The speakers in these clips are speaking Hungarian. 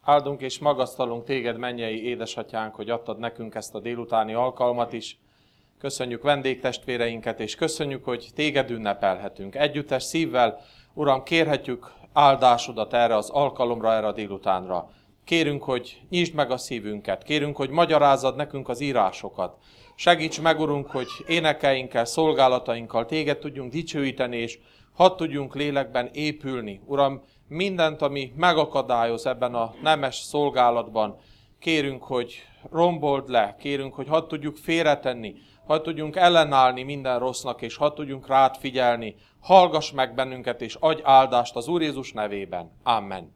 Áldunk és magasztalunk téged, mennyei édesatyánk, hogy adtad nekünk ezt a délutáni alkalmat is. Köszönjük vendégtestvéreinket, és köszönjük, hogy téged ünnepelhetünk. Együttes szívvel, Uram, kérhetjük áldásodat erre az alkalomra, erre a délutánra. Kérünk, hogy nyisd meg a szívünket, kérünk, hogy magyarázad nekünk az írásokat. Segíts meg, Urunk, hogy énekeinkkel, szolgálatainkkal téged tudjunk dicsőíteni, és hadd tudjunk lélekben épülni. Uram, mindent, ami megakadályoz ebben a nemes szolgálatban, kérünk, hogy rombold le, kérünk, hogy hadd tudjuk félretenni, hadd tudjunk ellenállni minden rossznak, és hadd tudjunk rád figyelni. Hallgass meg bennünket, és adj áldást az Úr Jézus nevében. Amen.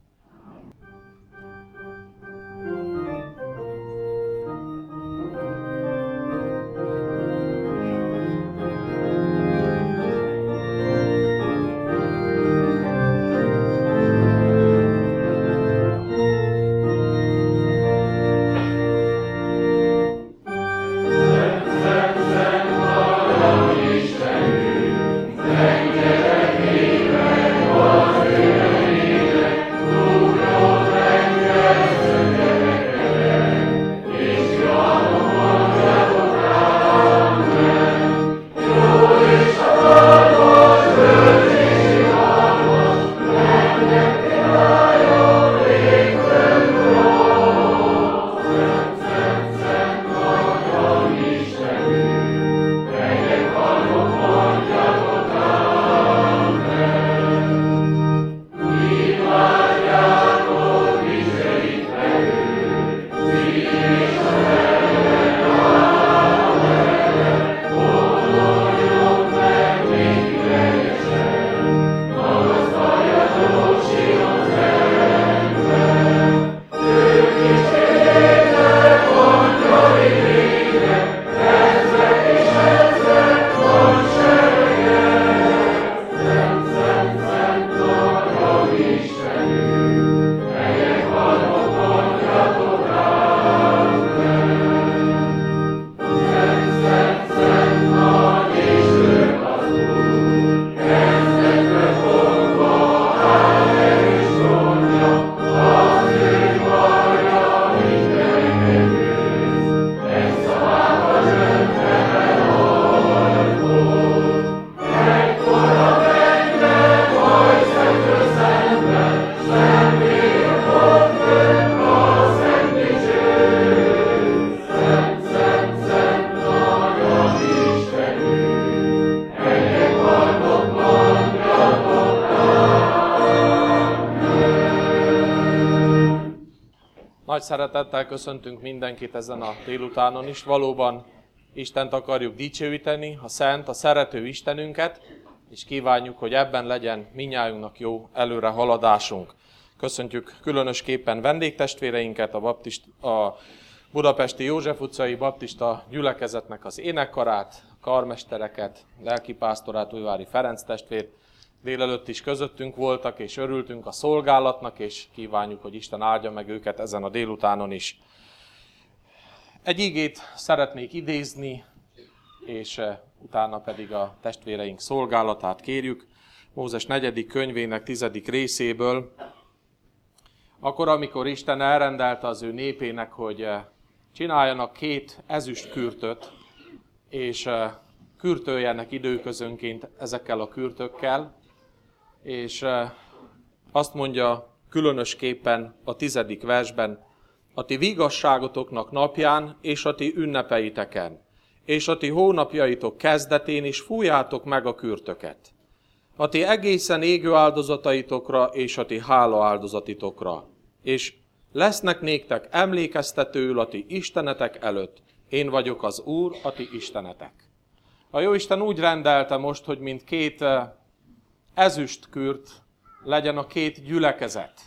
Nagy szeretettel köszöntünk mindenkit ezen a délutánon is. Valóban Istent akarjuk dicsőíteni, a szent, a szerető Istenünket, és kívánjuk, hogy ebben legyen mindnyájunknak jó előrehaladásunk. Köszöntjük különösképpen vendégtestvéreinket, a budapesti József utcai baptista gyülekezetnek az énekkarát, a karmestereket, lelkipásztorát, Újvári Ferenc testvért. Délelőtt is közöttünk voltak, és örültünk a szolgálatnak, és kívánjuk, hogy Isten áldja meg őket ezen a délutánon is. Egy igét szeretnék idézni, és utána pedig a testvéreink szolgálatát kérjük. Mózes 4. könyvének 10. részéből. Akkor, amikor Isten elrendelte az ő népének, hogy csináljanak 2 ezüstkürtöt, és kürtöljenek időközönként ezekkel a kürtökkel, és azt mondja különösképpen a 10. versben, a ti vigasságotoknak napján és a ti ünnepeiteken, és a ti hónapjaitok kezdetén is fújjátok meg a kürtöket. A ti egészen égő áldozataitokra és a ti hála áldozatitokra, és lesznek néktek emlékeztetőül a ti istenetek előtt. Én vagyok az Úr, a ti istenetek. A Jóisten úgy rendelte most, hogy mint 2 ezüstkürt legyen a 2 gyülekezet.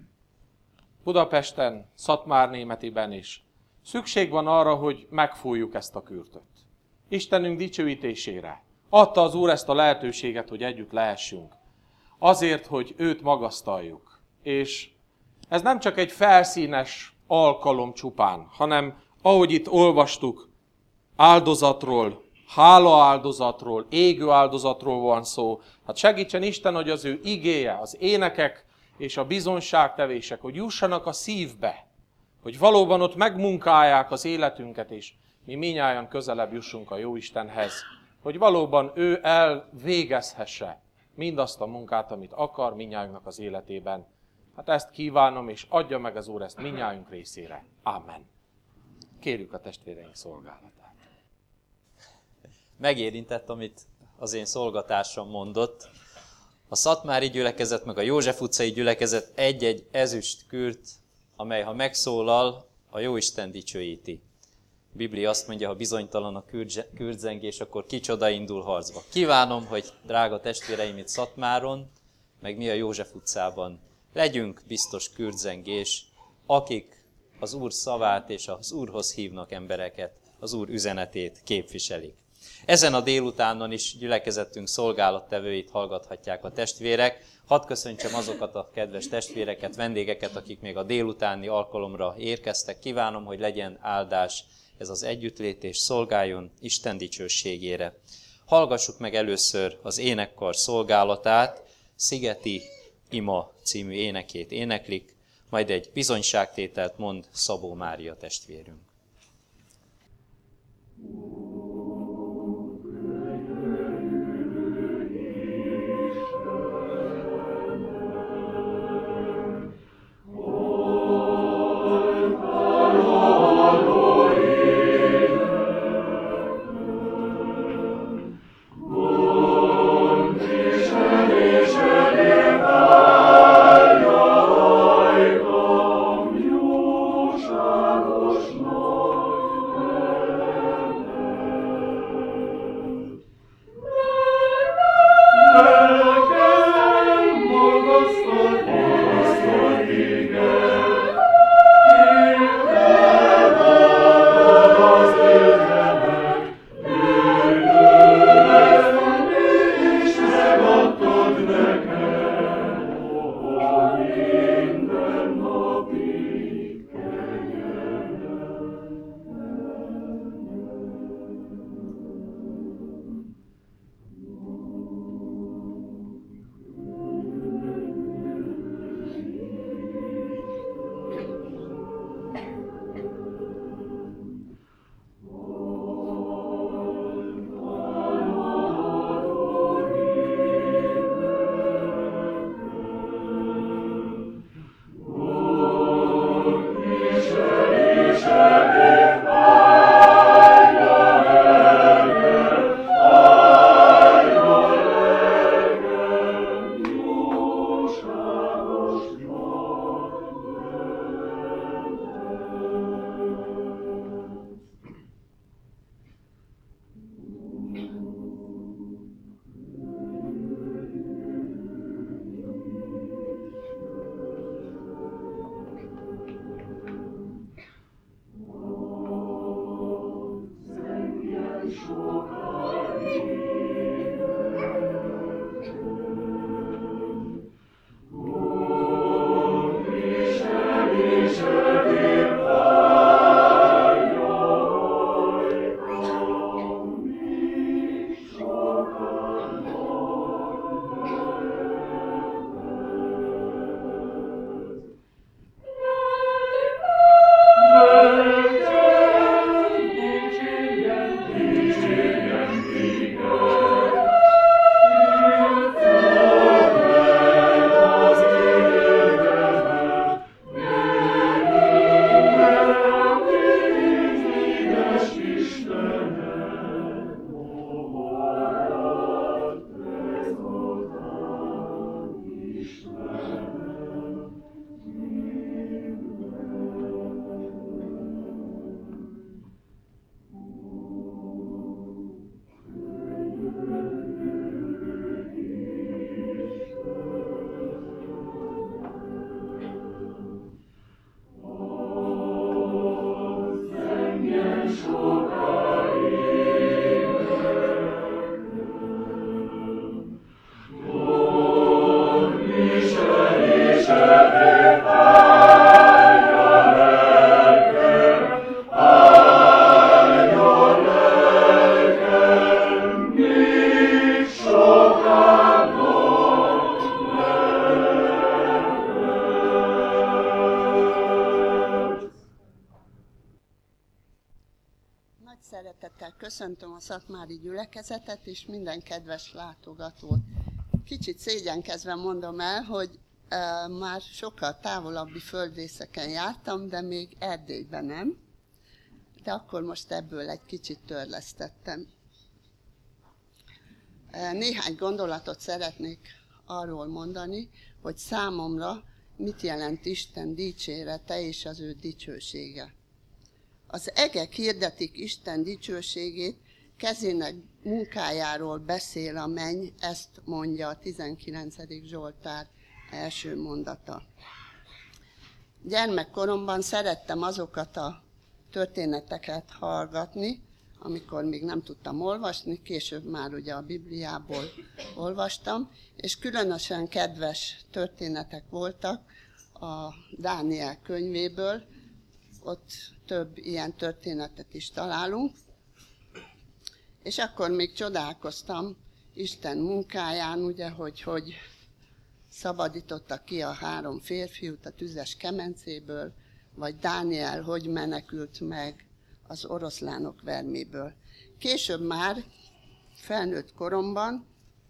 Budapesten, Szatmárnémetiben is. Szükség van arra, hogy megfújjuk ezt a kürtöt. Istenünk dicsőítésére. Adta az Úr ezt a lehetőséget, hogy együtt lehessünk. Azért, hogy őt magasztaljuk. És ez nem csak egy felszínes alkalom csupán, hanem ahogy itt olvastuk, áldozatról, hálaáldozatról, égő áldozatról van szó. Hát segítsen Isten, hogy az ő igéje, az énekek és a bizonságtevések, hogy jussanak a szívbe, hogy valóban ott megmunkálják az életünket, és mi mindnyájan közelebb jussunk a Jóistenhez, hogy valóban ő elvégezhesse mindazt a munkát, amit akar mindnyájunknak az életében. Hát ezt kívánom, és adja meg az Úr ezt mindnyájunk részére. Amen. Kérjük a testvéreink szolgálatát. Megérintett, amit az én szolgatásom mondott. A szatmári gyülekezet, meg a József utcai gyülekezet egy-egy ezüst kürt, amely ha megszólal, a Jóisten dicsőíti. A Biblia azt mondja, ha bizonytalan a kürtzengés, akkor kicsoda indul harcba. Kívánom, hogy drága testvéreim itt Szatmáron, meg mi a József utcában legyünk biztos kürtzengés, akik az Úr szavát és az Úrhoz hívnak embereket, az Úr üzenetét képviselik. Ezen a délutánon is gyülekezetünk szolgálattevőit hallgathatják a testvérek. Hadd köszöntsem azokat a kedves testvéreket, vendégeket, akik még a délutáni alkalomra érkeztek. Kívánom, hogy legyen áldás ez az együttlét, és szolgáljon Isten dicsőségére. Hallgassuk meg először az énekkar szolgálatát, Szigeti Ima című énekét éneklik, majd egy bizonyságtételt mond Szabó Mária testvérünk. Szeretettel köszöntöm a szatmári gyülekezetet és minden kedves látogatót. Kicsit szégyenkezve mondom el, hogy már sokkal távolabbi földrészeken jártam, de még Erdélyben nem. De akkor most ebből egy kicsit törlesztettem. Néhány gondolatot szeretnék arról mondani, hogy számomra mit jelent Isten dicsérete és az ő dicsősége. Az egek hirdetik Isten dicsőségét, kezének munkájáról beszél a menny, ezt mondja a 19. Zsoltár első mondata. Gyermekkoromban szerettem azokat a történeteket hallgatni, amikor még nem tudtam olvasni, később már ugye a Bibliából olvastam, és különösen kedves történetek voltak a Dániel könyvéből, ott több ilyen történetet is találunk, és akkor még csodálkoztam Isten munkáján, ugye, hogy szabadította ki a 3 férfiút a tüzes kemencéből, vagy Dániel hogy menekült meg az oroszlánok verméből. Később már, felnőtt koromban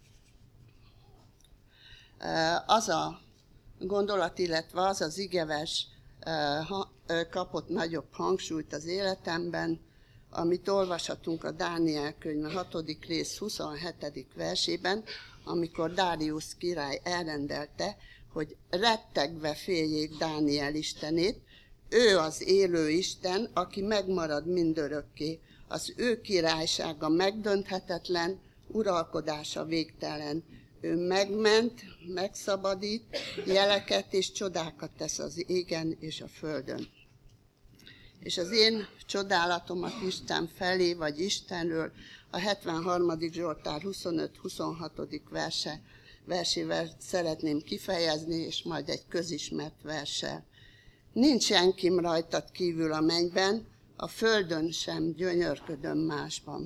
az a gondolat, illetve az az igevers kapott nagyobb hangsúlyt az életemben, amit olvashatunk a Dániel könyve 6. rész 27. versében, amikor Dáriusz király elrendelte, hogy rettegve féljék Dániel istenét. Ő az élő Isten, aki megmarad mindörökké. Az ő királysága megdönthetetlen, uralkodása végtelen. Ő megment, megszabadít, jeleket és csodákat tesz az égen és a földön. És az én csodálatomat Isten felé, vagy Istenről a 73. Zsoltár 25-26. versével szeretném kifejezni, és majd egy közismert verssel. Nincs senkim rajtad kívül a mennyben, a földön sem gyönyörködöm másban.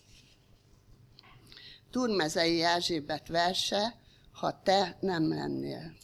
Turmezei Erzsébet verse, ha te nem lennél.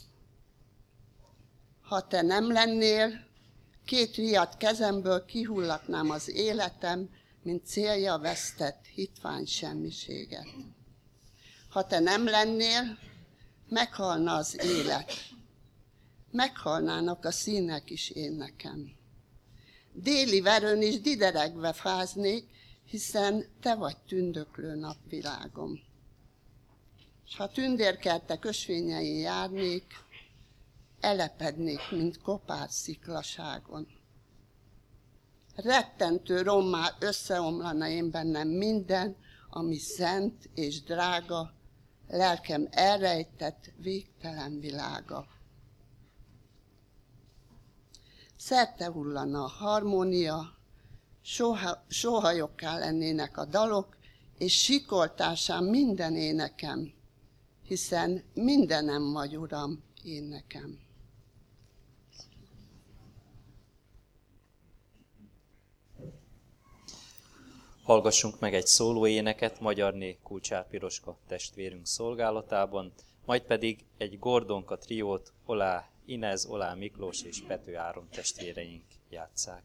Ha te nem lennél, 2 riadt kezemből kihullatnám az életem, mint célja vesztett hitvány semmiséget. Ha te nem lennél, meghalna az élet. Meghalnának a színek is én nekem. Déli verőn is dideregve fáznék, hiszen te vagy tündöklő napvilágom. S ha tündérkertek ösvényein járnék, elepednék, mint kopár sziklaságon. Rettentő rommá összeomlana én bennem minden, ami szent és drága, lelkem elrejtett végtelen világa. Szerte hullana a harmónia, sóhajokká lennének a dalok, és sikoltásán minden énekem, hiszen mindenem vagy, Uram, én nekem. Hallgassunk meg egy szólóéneket Magyarné Kulcsár Piroska testvérünk szolgálatában, majd pedig egy Gordonka triót Olá Inez, Olá Miklós és Pető Áron testvéreink játsszák.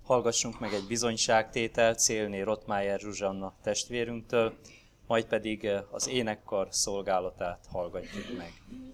hallgassunk meg egy bizonyságtételt Szélné Rottmeier Zsuzsanna testvérünktől, majd pedig az énekkar szolgálatát hallgatjuk meg.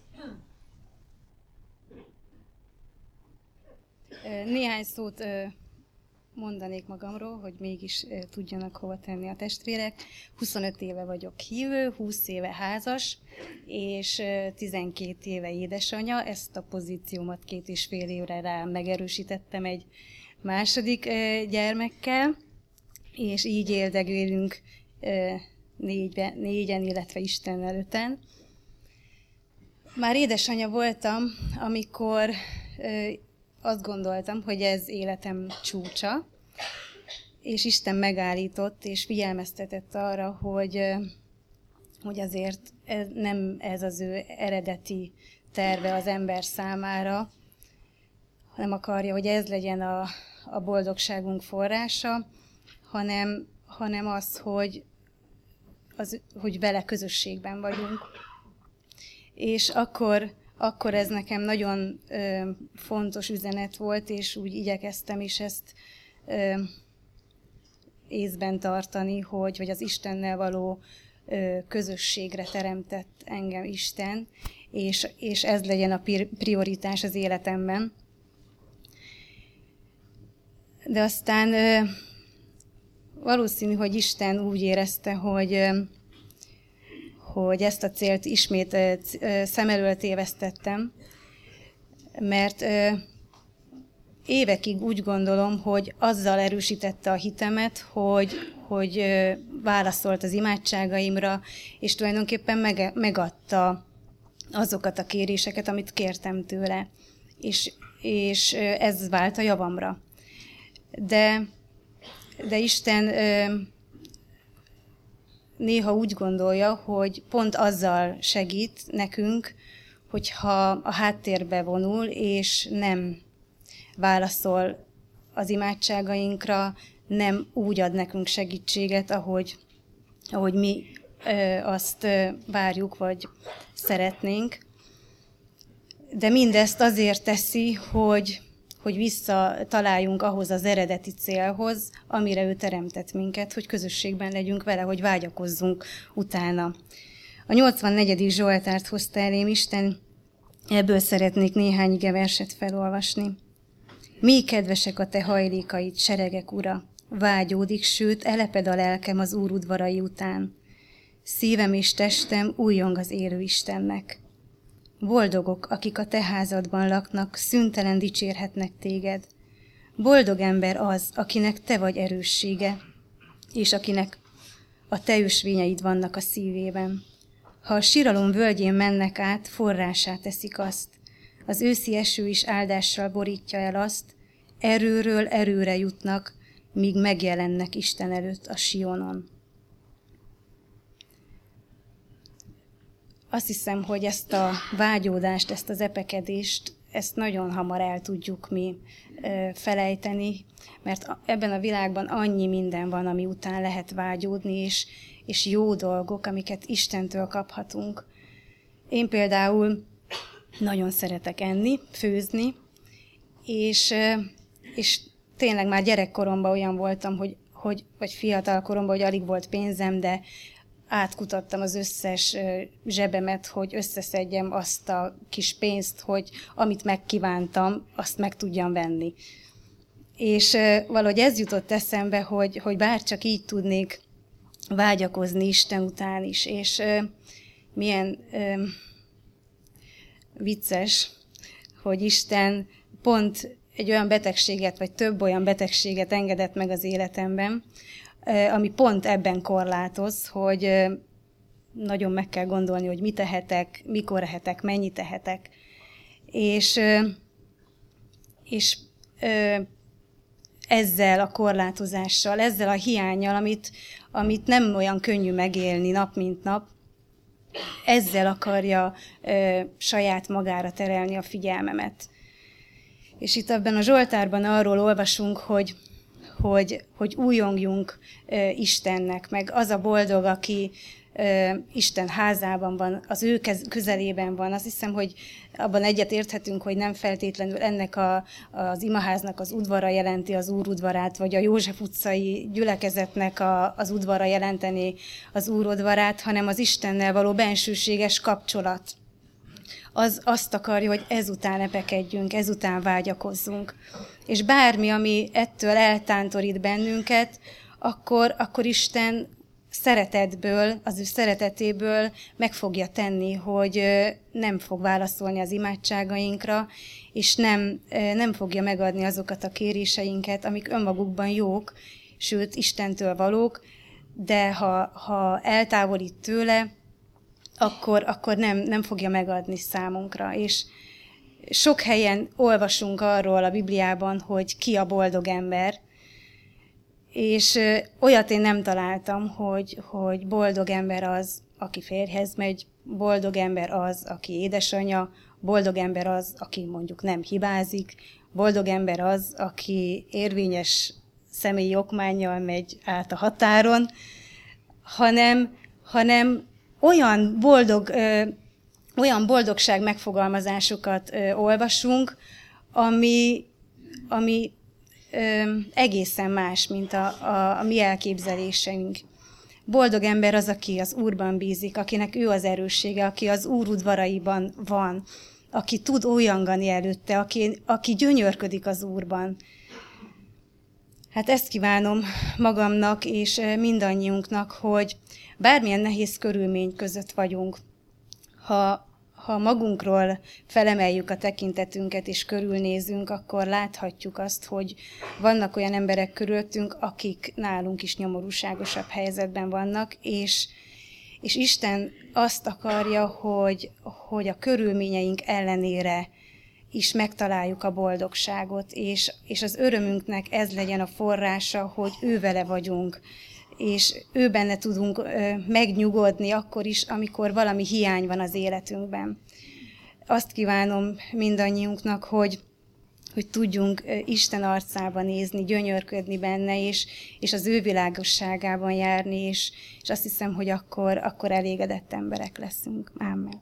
Néhány szót mondanék magamról, hogy mégis tudjanak hova tenni a testvérek. 25 éve vagyok hívő, 20 éve házas, és 12 éve édesanya. Ezt a pozíciómat 2,5 évre rá megerősítettem egy második gyermekkel, és így éldegélünk négyen, illetve Istennel 5-en. Már édesanya voltam, amikor azt gondoltam, hogy ez életem csúcsa, és Isten megállított, és figyelmeztetett arra, hogy azért nem ez az ő eredeti terve az ember számára, nem akarja, hogy ez legyen a boldogságunk forrása, hanem az, hogy vele közösségben vagyunk. És akkor ez nekem nagyon fontos üzenet volt, és úgy igyekeztem is ezt észben tartani, hogy az Istennel való közösségre teremtett engem Isten, és ez legyen a prioritás az életemben. De aztán valószínű, hogy Isten úgy érezte, hogy ezt a célt ismét szem elől tévesztettem, mert évekig úgy gondolom, hogy azzal erősítette a hitemet, hogy válaszolt az imádságaimra, és tulajdonképpen megadta azokat a kéréseket, amit kértem tőle, és ez vált a javamra. De Isten néha úgy gondolja, hogy pont azzal segít nekünk, hogyha a háttérbe vonul, és nem válaszol az imádságainkra, nem úgy ad nekünk segítséget, ahogy mi azt várjuk, vagy szeretnénk. De mindezt azért teszi, hogy visszataláljunk ahhoz az eredeti célhoz, amire ő teremtett minket, hogy közösségben legyünk vele, hogy vágyakozzunk utána. A 84. Zsoltárt hozta elém Isten, ebből szeretnék néhány igeverset felolvasni. Mi kedvesek a te hajlékaid, seregek ura, vágyódik, sőt, eleped a lelkem az Úr udvarai után. Szívem és testem újjong az élő Istennek. Boldogok, akik a te házadban laknak, szüntelen dicsérhetnek téged. Boldog ember az, akinek te vagy erőssége, és akinek a te ösvényeid vannak a szívében. Ha a síralom völgyén mennek át, forrásá teszik azt. Az őszi eső is áldással borítja el azt, erőről erőre jutnak, míg megjelennek Isten előtt a Sionon. Azt hiszem, hogy ezt a vágyódást, ezt az epekedést, ezt nagyon hamar el tudjuk mi felejteni, mert ebben a világban annyi minden van, ami után lehet vágyódni, és jó dolgok, amiket Istentől kaphatunk. Én például nagyon szeretek enni, főzni, és tényleg már gyerekkoromban olyan voltam, vagy fiatal koromban, hogy alig volt pénzem, de átkutattam az összes zsebemet, hogy összeszedjem azt a kis pénzt, hogy amit megkívántam, azt meg tudjam venni. És valahogy ez jutott eszembe, hogy bárcsak így tudnék vágyakozni Isten után is, és milyen vicces, hogy Isten pont egy olyan betegséget, vagy több olyan betegséget engedett meg az életemben, ami pont ebben korlátoz, hogy nagyon meg kell gondolni, hogy mit tehetek, mikor tehetek, mennyit tehetek. És ezzel a korlátozással, ezzel a hiánnyal, amit nem olyan könnyű megélni nap mint nap, ezzel akarja saját magára terelni a figyelmemet. És itt ebben a Zsoltárban arról olvasunk, hogy újjongjunk Istennek, meg az a boldog, aki Isten házában van, az ő közelében van. Azt hiszem, hogy abban egyet érthetünk, hogy nem feltétlenül ennek az imaháznak az udvara jelenti az Úr udvarát, vagy a József utcai gyülekezetnek az udvara jelenteni az Úr udvarát, hanem az Istennel való bensőséges kapcsolat. Az azt akarja, hogy ezután epekedjünk, ezután vágyakozzunk. És bármi, ami ettől eltántorít bennünket, akkor Isten szeretetből, az ő szeretetéből meg fogja tenni, hogy nem fog válaszolni az imádságainkra, és nem fogja megadni azokat a kéréseinket, amik önmagukban jók, sőt Istentől valók, de ha eltávolít tőle, akkor nem fogja megadni számunkra. És sok helyen olvasunk arról a Bibliában, hogy ki a boldog ember, és olyat én nem találtam, hogy boldog ember az, aki férjhez megy, boldog ember az, aki édesanyja, boldog ember az, aki mondjuk nem hibázik, boldog ember az, aki érvényes személyi okmánnyal megy át a határon, hanem olyan boldogság megfogalmazásokat olvasunk, ami egészen más, mint a mi elképzeléseink. Boldog ember az, aki az Úrban bízik, akinek ő az erőssége, aki az Úr udvaraiban van, aki tud ójangani előtte, aki gyönyörködik az Úrban. Hát ezt kívánom magamnak és mindannyiunknak, hogy bármilyen nehéz körülmény között vagyunk, ha magunkról felemeljük a tekintetünket és körülnézünk, akkor láthatjuk azt, hogy vannak olyan emberek körülöttünk, akik nálunk is nyomorúságosabb helyzetben vannak, és Isten azt akarja, hogy a körülményeink ellenére is megtaláljuk a boldogságot, és az örömünknek ez legyen a forrása, hogy ő vele vagyunk, és ő benne tudunk megnyugodni akkor is, amikor valami hiány van az életünkben. Azt kívánom mindannyiunknak, hogy tudjunk Isten arcába nézni, gyönyörködni benne, és az ő világosságában járni, és azt hiszem, hogy akkor elégedett emberek leszünk. Ámen.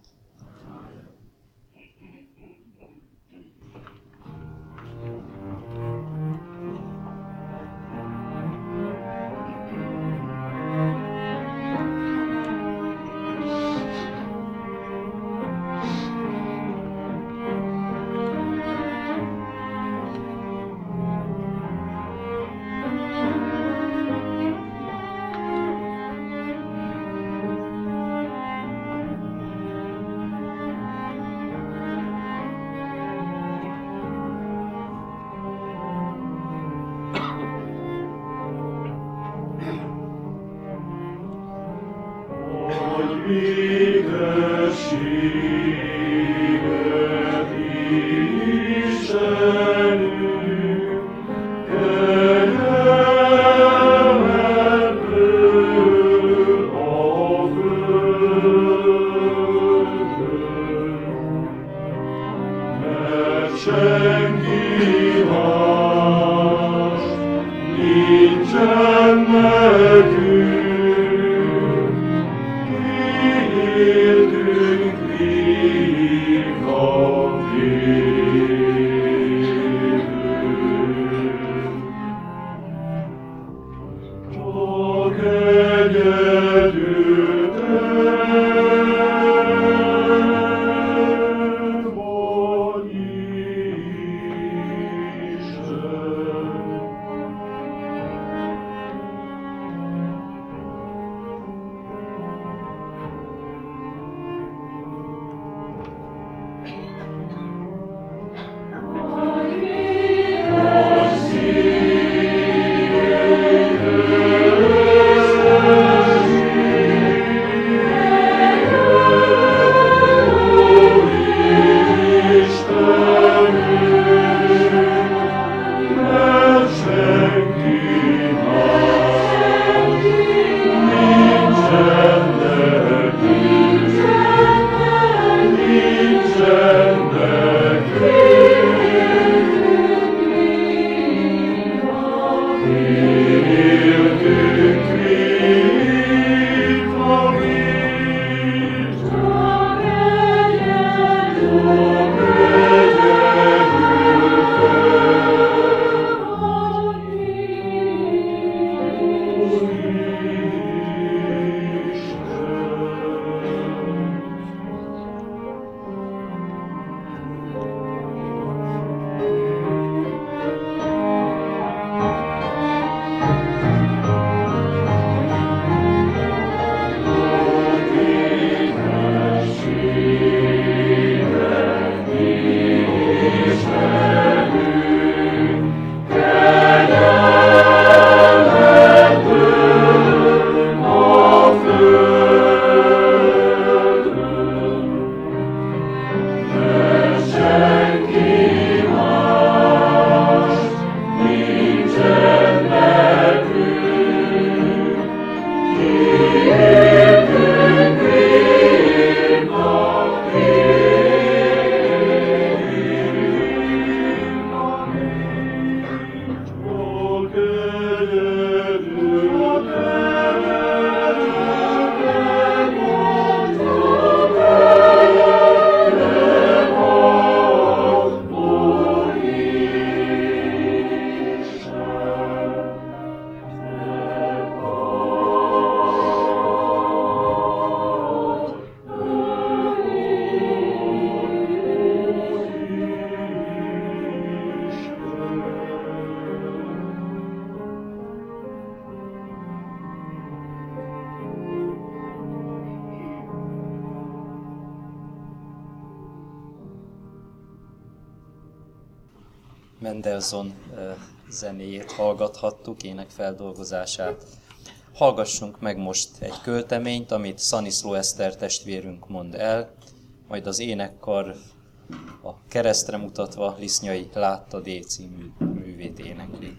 Mendelssohn zenéjét hallgathattuk, énekfeldolgozását. Hallgassunk meg most egy költeményt, amit Szaniszló Eszter testvérünk mond el, majd az énekkar a keresztre mutatva Lisznyai Láttad-é című művét énekli.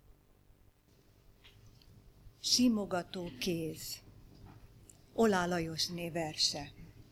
Simogató kéz. Olá Lajosné verse.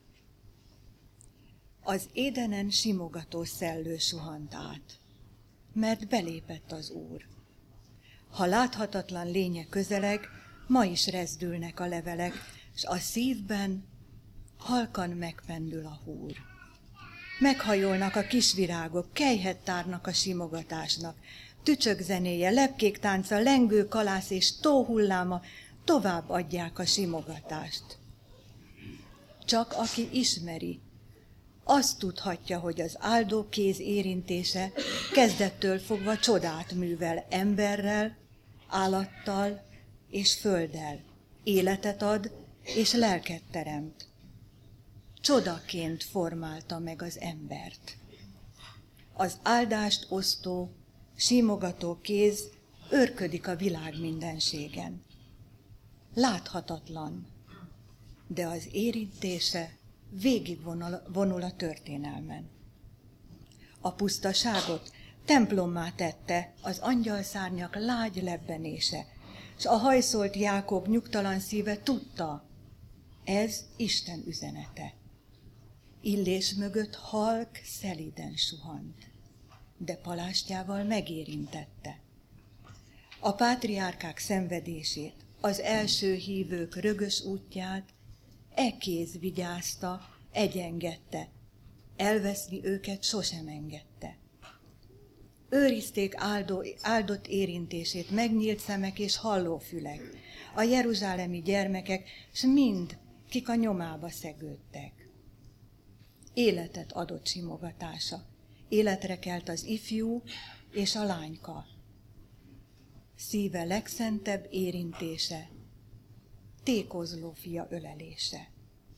Az édenen simogató szellő suhant át, mert belépett az Úr. Ha láthatatlan lénye közeleg, ma is rezdülnek a levelek, s a szívben halkan megpendül a húr. Meghajolnak a kis virágok, kelyhet tárnak a simogatásnak, tücsök zenéje, lepkék tánca, lengő kalász és tóhulláma tovább adják a simogatást. Csak aki ismeri, azt tudhatja, hogy az áldó kéz érintése kezdettől fogva csodát művel emberrel, állattal és földdel, életet ad és lelket teremt. Csodaként formálta meg az embert. Az áldást osztó, simogató kéz őrködik a világ mindenségen. Láthatatlan, de az érintése végigvonul a történelmen. A pusztaságot templommá tette az angyalszárnyak lágy lebbenése, s a hajszolt Jákob nyugtalan szíve tudta, ez Isten üzenete. Illés mögött halk szeliden suhant, de palástjával megérintette. A pátriárkák szenvedését, az első hívők rögös útját e kéz vigyázta, egyengedte, elveszni őket sosem engedte. Őrizték áldott érintését megnyílt szemek és hallófülek, a jeruzsálemi gyermekek, s mind, kik a nyomába szegődtek. Életet adott simogatása, életre kelt az ifjú és a lányka. Szíve legszentebb érintése, tékozló fia ölelése.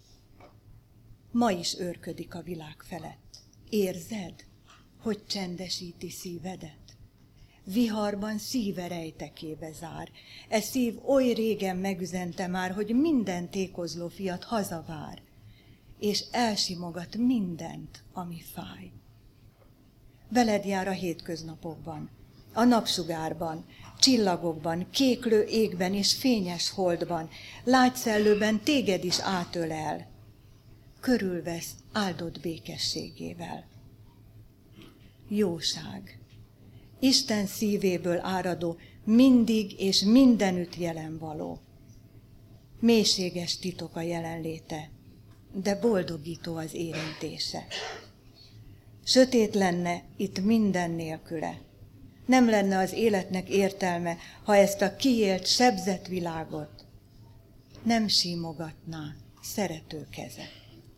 Ma is őrködik a világ felett. Érzed, hogy csendesíti szívedet? Viharban szíve rejtekébe zár. E szív oly régen megüzente már, hogy minden tékozló fiat hazavár, és elsimogat mindent, ami fáj. Veled jár a hétköznapokban, a napsugárban, csillagokban, kéklő égben és fényes holdban, lágyszellőben téged is átölel, körülvesz áldott békességével. Jóság, Isten szívéből áradó, mindig és mindenütt jelen való. Mélységes titok a jelenléte, de boldogító az érintése. Sötét lenne itt minden nélküle. Nem lenne az életnek értelme, ha ezt a kiélt, sebzett világot nem simogatná szerető keze.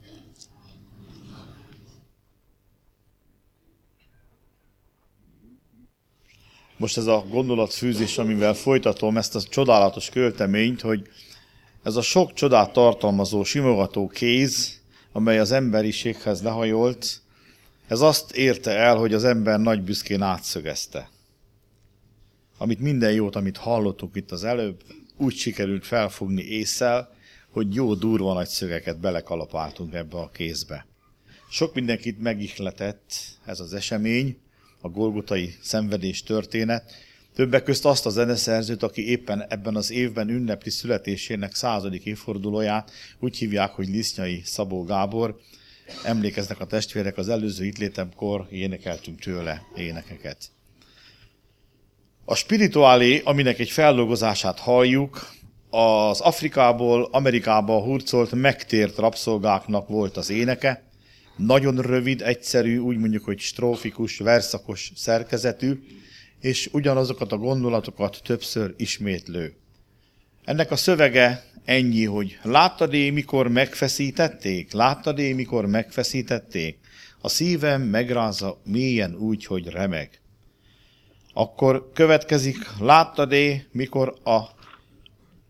Most ez a gondolatfűzés, amivel folytatom ezt a csodálatos költeményt, hogy ez a sok csodát tartalmazó, simogató kéz, amely az emberiséghez lehajolt, ez azt érte el, hogy az ember nagy büszkén átszögezte. Amit minden jót, amit hallottunk itt az előbb, úgy sikerült felfogni ésszel, hogy jó durva nagy szögeket belekalapáltunk ebbe a kézbe. Sok mindenkit megihletett ez az esemény, a golgotai szenvedés történet, többek közt azt a zeneszerzőt, aki éppen ebben az évben ünnepli születésének 100. évfordulóját, úgy hívják, hogy Lisznyai Szabó Gábor. Emlékeznek a testvérek, az előző itt létemkor énekeltünk tőle énekeket. A spirituálé, aminek egy feldolgozását halljuk, az Afrikából Amerikába hurcolt megtért rabszolgáknak volt az éneke. Nagyon rövid, egyszerű, úgy mondjuk, hogy strófikus, verszakos szerkezetű, és ugyanazokat a gondolatokat többször ismétlő. Ennek a szövege ennyi, hogy láttad-é, mikor megfeszítették? Láttad-é, mikor megfeszítették? A szívem megrázza mélyen úgy, hogy remeg. Akkor következik, láttad-é, mikor a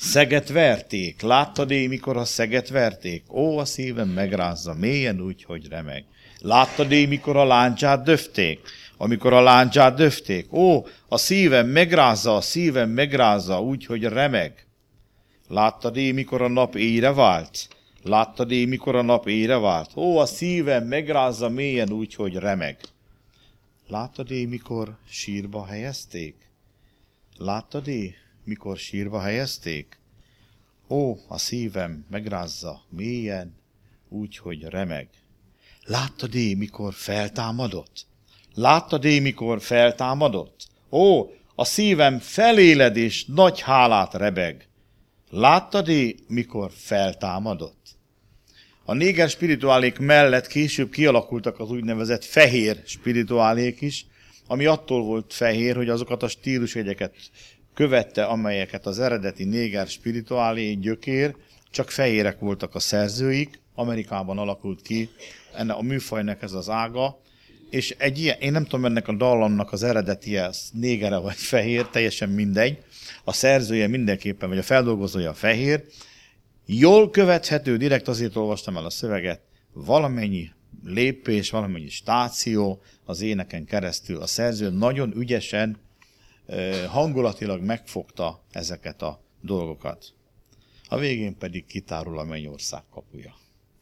Szeget verték. Láttad-e, mikor a szeget verték? Ó, a szívem megrázza, mélyen úgy, hogy remeg. Láttad-e, mikor a lándzsát döfték? Amikor a lándzsát döfték? Ó, a szívem megrázza, úgy, hogy remeg. Láttad-e, mikor a nap éjre vált? Láttad-e, mikor a nap éjre vált? Ó, a szívem megrázza mélyen úgy, hogy remeg. Láttad-e, mikor sírba helyezték? Láttad-e, mikor sírba helyezték? Ó, a szívem megrázza mélyen úgy, hogy remeg. Láttad-e, mikor feltámadott? Láttad-e, mikor feltámadott? Ó, a szívem feléled és nagy hálát rebeg. Láttad-e, mikor feltámadott? A néger spirituálék mellett később kialakultak az úgynevezett fehér spirituálék is, ami attól volt fehér, hogy azokat a stílusjegyeket követte, amelyeket az eredeti néger spirituálé gyökér, csak fehérek voltak a szerzőik. Amerikában alakult ki ennek a műfajnak ez az ága, és egy ilyen, én nem tudom ennek a dallamnak az eredetie, négere vagy fehér, teljesen mindegy, a szerzője mindenképpen, vagy a feldolgozója a fehér, jól követhető, direkt azért olvastam el a szöveget, valamennyi lépés, valamennyi stáció az éneken keresztül. A szerző nagyon ügyesen, hangulatilag megfogta ezeket a dolgokat. A végén pedig kitárul a mennyország kapuja.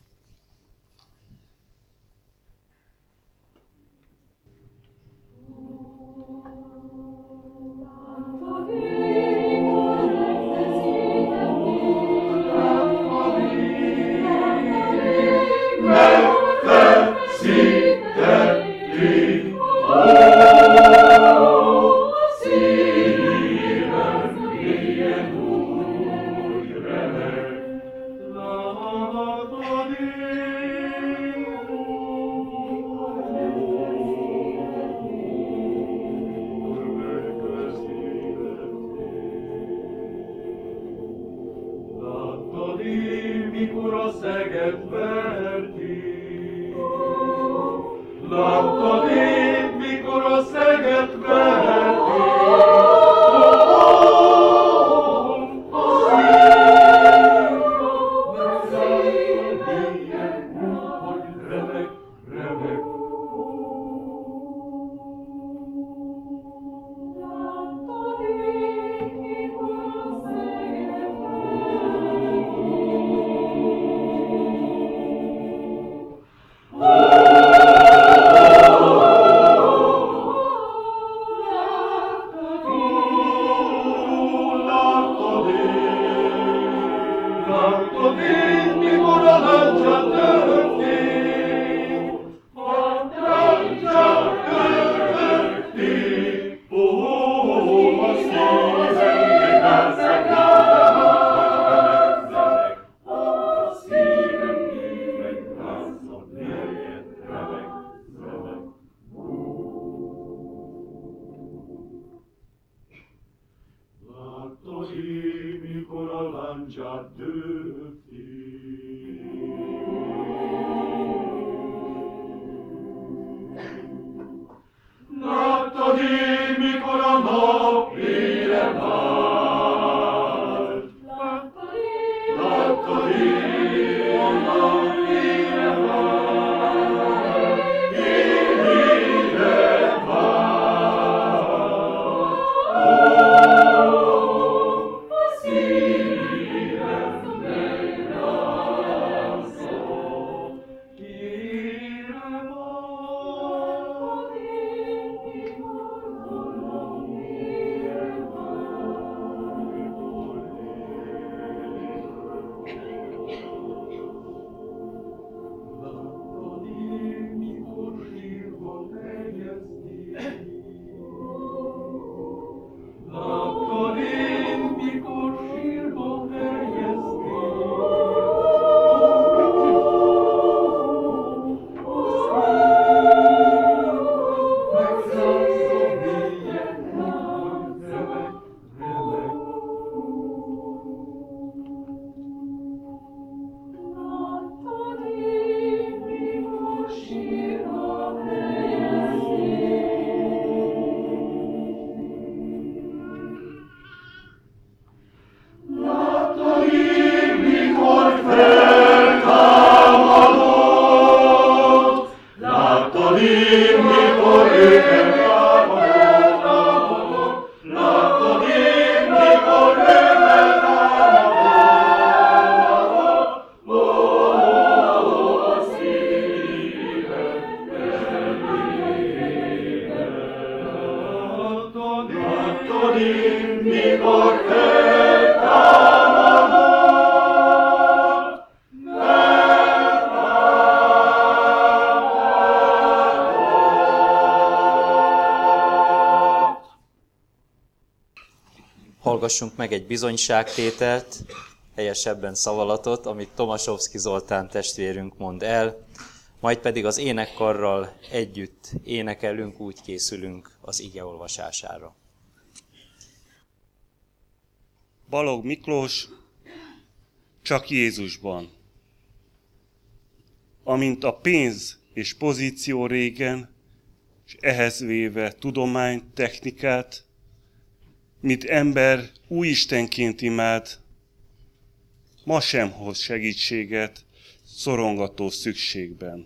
Mikor a szeget verték, láttad én, mikor a szeget verték, Tudod, mikor feltámadott, Hallgassunk meg egy bizonyságtételt, helyesebben szavalatot, amit Tomaszowski Zoltán testvérünk mond el, majd pedig az énekkarral együtt énekelünk, úgy készülünk az ige olvasására. Balogh Miklós, csak Jézusban. Amint a pénz és pozíció régen, és ehhez véve tudományt, technikát, mint ember úristenként imád, ma sem hoz segítséget szorongató szükségben.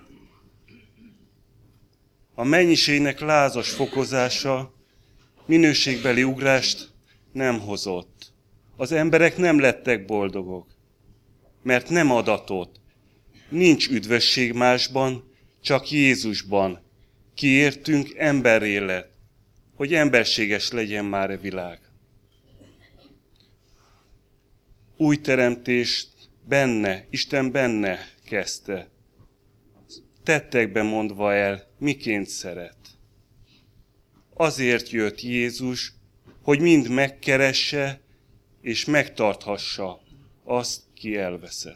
A mennyiségnek lázas fokozása minőségbeli ugrást nem hozott. Az emberek nem lettek boldogok, mert nem adatot. Nincs üdvösség másban, csak Jézusban. Kiértünk emberré lett, hogy emberséges legyen már a világ. Új teremtést benne, Isten benne kezdte. Tettekben mondva el, miként szeret. Azért jött Jézus, hogy mind megkeresse és megtarthassa azt, ki elveszett.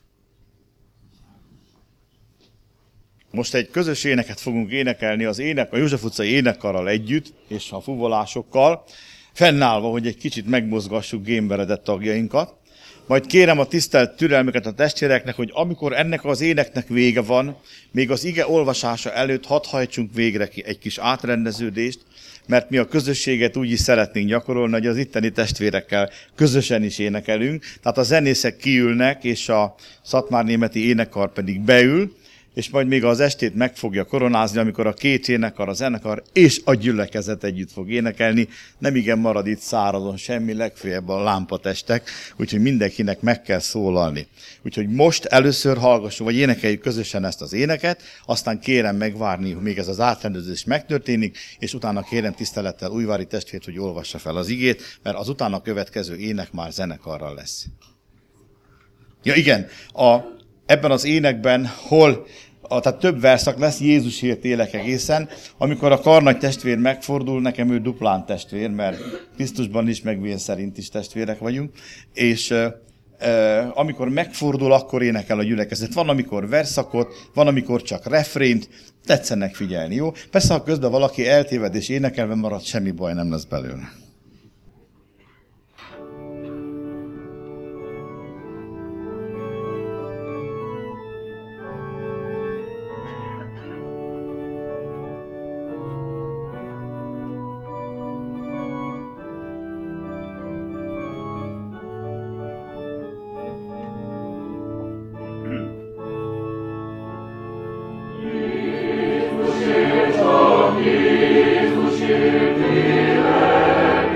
Most egy közös éneket fogunk énekelni a József utcai énekkarral együtt, és a fuvolásokkal, fennállva, hogy egy kicsit megmozgassuk gémberedett tagjainkat. Majd kérem a tisztelt türelmüket a testvéreknek, hogy amikor ennek az éneknek vége van, még az ige olvasása előtt hadd hajtsunk végre egy kis átrendeződést, mert mi a közösséget úgy is szeretnénk gyakorolni, hogy az itteni testvérekkel közösen is énekelünk. Tehát a zenészek kiülnek, és a szatmárnémeti énekkar pedig beül, és majd még az estét meg fogja koronázni, amikor a két énekkar, a zenekar és a gyülekezet együtt fog énekelni. Nem igen marad itt szárazon semmi, legfeljebb a lámpatestek, úgyhogy mindenkinek meg kell szólalni. Úgyhogy most először hallgassuk, vagy énekeljük közösen ezt az éneket, aztán kérem megvárni, hogy még ez az átrendezés megtörténik, és utána kérem tisztelettel Újvári testvért, hogy olvassa fel az igét, mert az utána következő ének már zenekarral lesz. Ja igen, ebben az énekben tehát több verszak lesz, Jézusért élek egészen. Amikor a karnagy testvér megfordul, nekem ő duplán testvér, mert Krisztusban is, meg vén szerint is testvérek vagyunk, és amikor megfordul, akkor énekel a gyülekezet. Van, amikor verszakot, van, amikor csak refrént, tetszenek figyelni, jó? Persze, ha közben valaki eltéved és énekelve marad, semmi baj nem lesz belőle. Jézus, élek,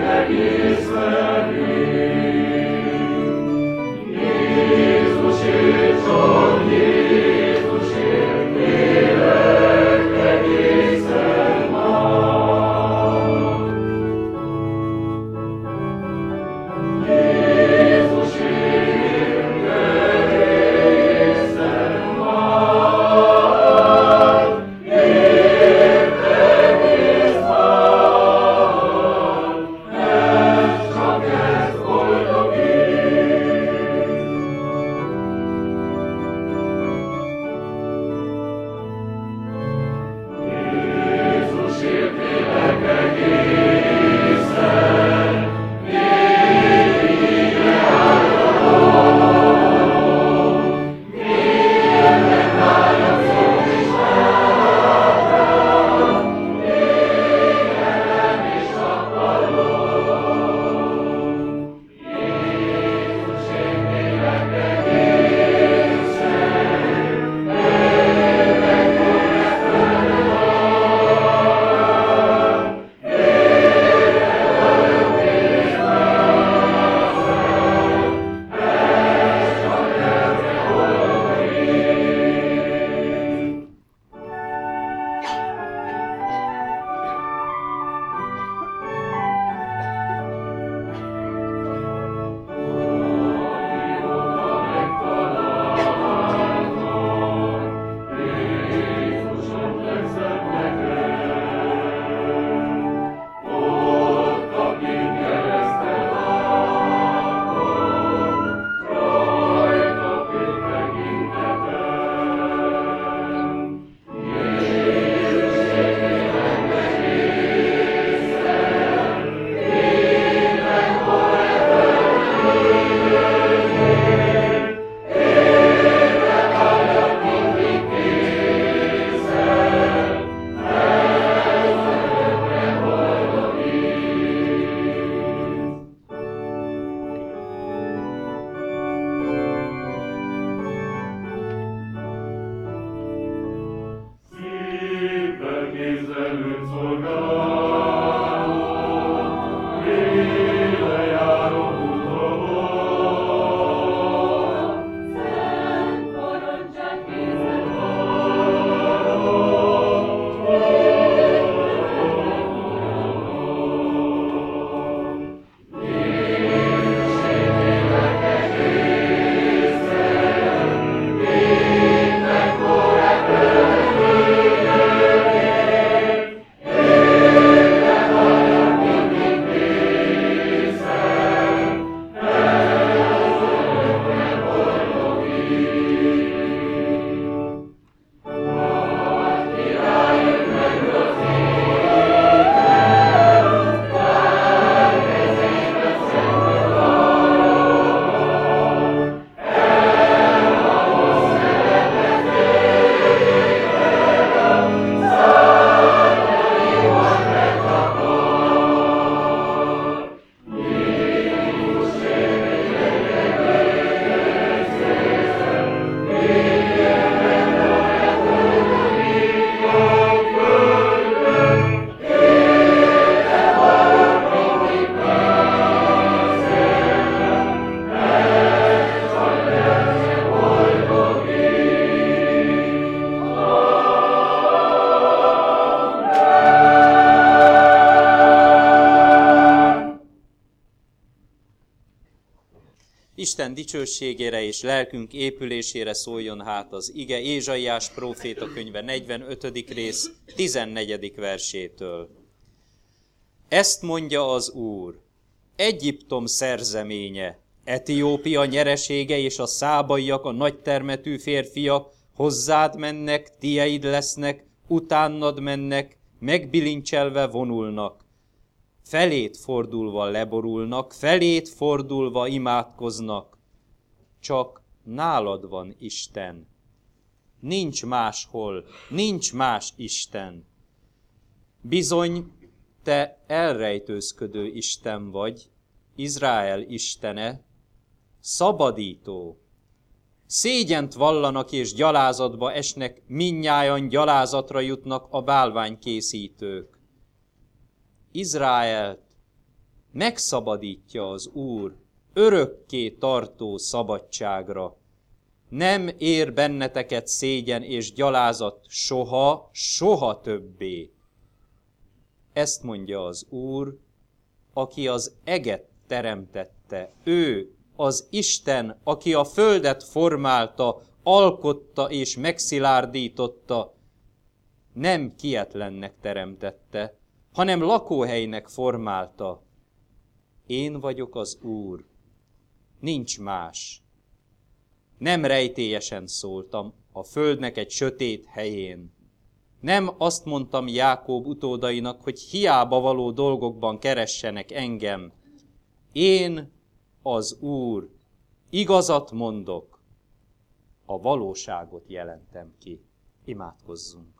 Isten dicsőségére és lelkünk épülésére szóljon hát az ige Ézsaiás próféta könyve 45. rész 14. versétől. Ezt mondja az Úr, Egyiptom szerzeménye, Etiópia nyeresége és a szábaiak, a nagytermetű férfiak hozzád mennek, tieid lesznek, utánad mennek, megbilincselve vonulnak. Felét fordulva leborulnak, felét fordulva imádkoznak. Csak nálad van Isten. Nincs máshol, nincs más Isten. Bizony, te elrejtőzködő Isten vagy, Izrael Istene, szabadító. Szégyent vallanak és gyalázatba esnek, mindnyájan gyalázatra jutnak a bálványkészítők. Izraelt megszabadítja az Úr örökké tartó szabadságra. Nem ér benneteket szégyen és gyalázat soha, soha többé. Ezt mondja az Úr, aki az eget teremtette. Ő az Isten, aki a földet formálta, alkotta és megszilárdította. Nem kietlennek teremtette, hanem lakóhelynek formálta. Én vagyok az Úr, nincs más. Nem rejtélyesen szóltam a földnek egy sötét helyén. Nem azt mondtam Jákób utódainak, hogy hiába való dolgokban keressenek engem. Én az Úr, igazat mondok, a valóságot jelentem ki. Imádkozzunk.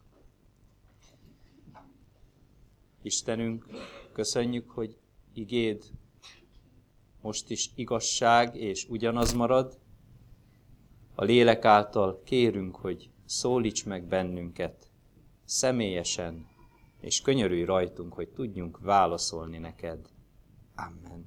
Istenünk, köszönjük, hogy igéd most is igazság és ugyanaz marad. A lélek által kérünk, hogy szólíts meg bennünket személyesen, és könyörülj rajtunk, hogy tudjunk válaszolni neked. Amen.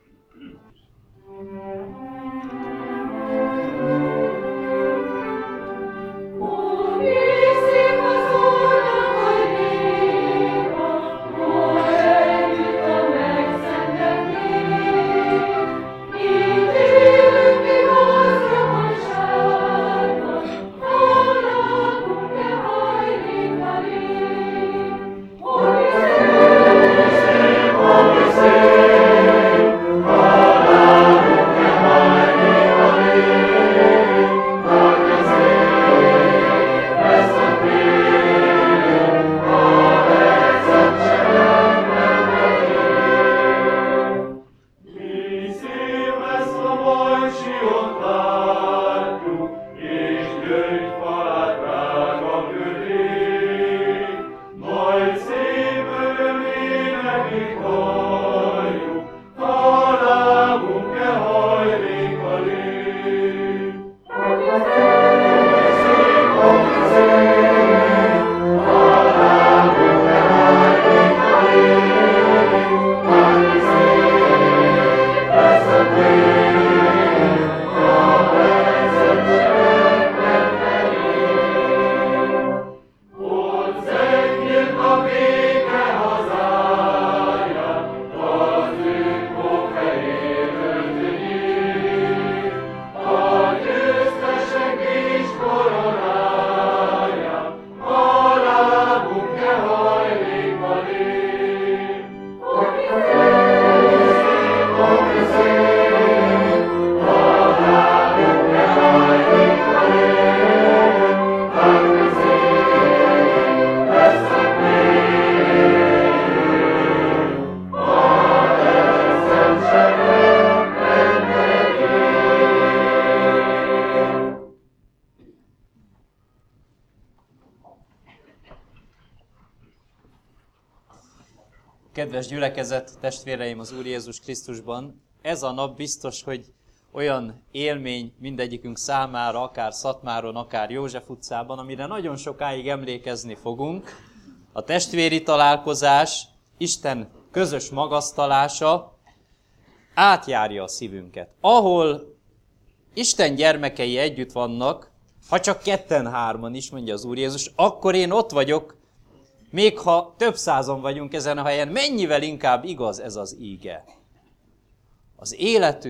Kedves gyülekezet, testvéreim az Úr Jézus Krisztusban, ez a nap biztos, hogy olyan élmény mindegyikünk számára, akár Szatmáron, akár József utcában, amire nagyon sokáig emlékezni fogunk. A testvéri találkozás, Isten közös magasztalása átjárja a szívünket. Ahol Isten gyermekei együtt vannak, ha csak ketten-hárman is, mondja az Úr Jézus, akkor én ott vagyok, még ha több százan vagyunk ezen a helyen, mennyivel inkább igaz ez az íge. Az életünk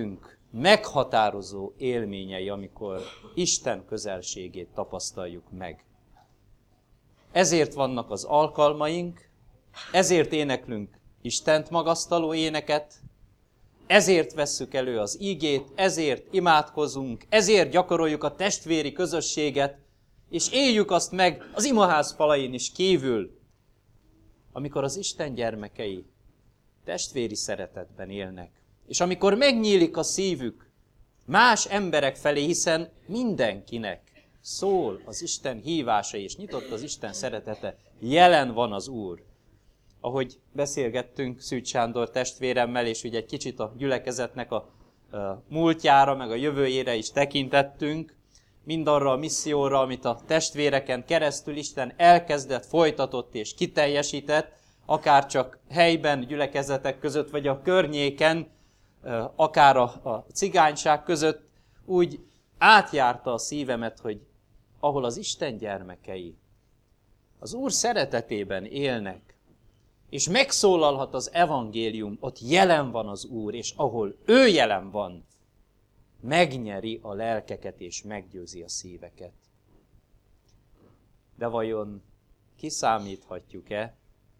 meghatározó élményei, amikor Isten közelségét tapasztaljuk meg. Ezért vannak az alkalmaink, ezért éneklünk Istent magasztaló éneket, ezért vesszük elő az igét, ezért imádkozunk, ezért gyakoroljuk a testvéri közösséget, és éljük azt meg az imaház falain is kívül, amikor az Isten gyermekei testvéri szeretetben élnek. És amikor megnyílik a szívük más emberek felé, hiszen mindenkinek szól az Isten hívása, és nyitott az Isten szeretete, jelen van az Úr. Ahogy beszélgettünk Szűcs Sándor testvéremmel, és ugye egy kicsit a gyülekezetnek a múltjára, meg a jövőjére is tekintettünk, mindarra a misszióra, amit a testvéreken keresztül Isten elkezdett, folytatott és kiteljesített, akár csak helyben, gyülekezetek között, vagy a környéken, akár a cigányság között, úgy átjárta a szívemet, hogy ahol az Isten gyermekei az Úr szeretetében élnek, és megszólalhat az evangélium, ott jelen van az Úr, és ahol ő jelen van, megnyeri a lelkeket és meggyőzi a szíveket. De vajon kiszámíthatjuk-e,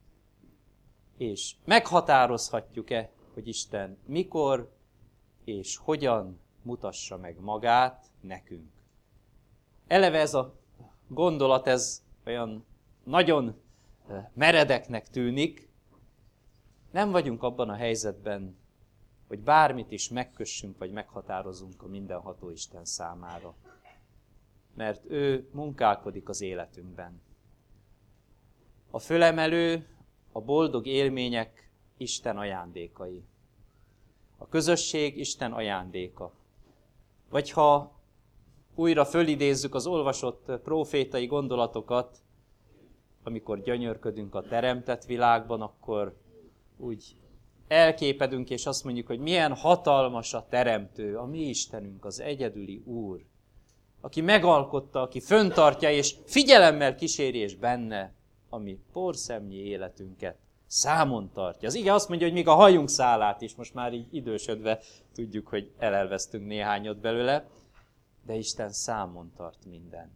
és meghatározhatjuk-e, hogy Isten mikor és hogyan mutassa meg magát nekünk? Eleve ez a gondolat, ez olyan nagyon meredeknek tűnik. Nem vagyunk abban a helyzetben, hogy bármit is megkössünk, vagy meghatározunk a mindenható Isten számára. Mert ő munkálkodik az életünkben. A fölemelő, a boldog élmények Isten ajándékai. A közösség Isten ajándéka. Vagy ha újra fölidézzük az olvasott prófétai gondolatokat, amikor gyönyörködünk a teremtett világban, akkor úgy elképedünk, és azt mondjuk, hogy milyen hatalmas a teremtő, a mi Istenünk, az egyedüli Úr, aki megalkotta, aki föntartja, és figyelemmel kíséri, és benne a mi porszemnyi életünket számon tartja. Az ige azt mondja, hogy még a hajunk szálát is, most már így idősödve tudjuk, hogy elvesztünk néhányat belőle, de Isten számon tart mindent.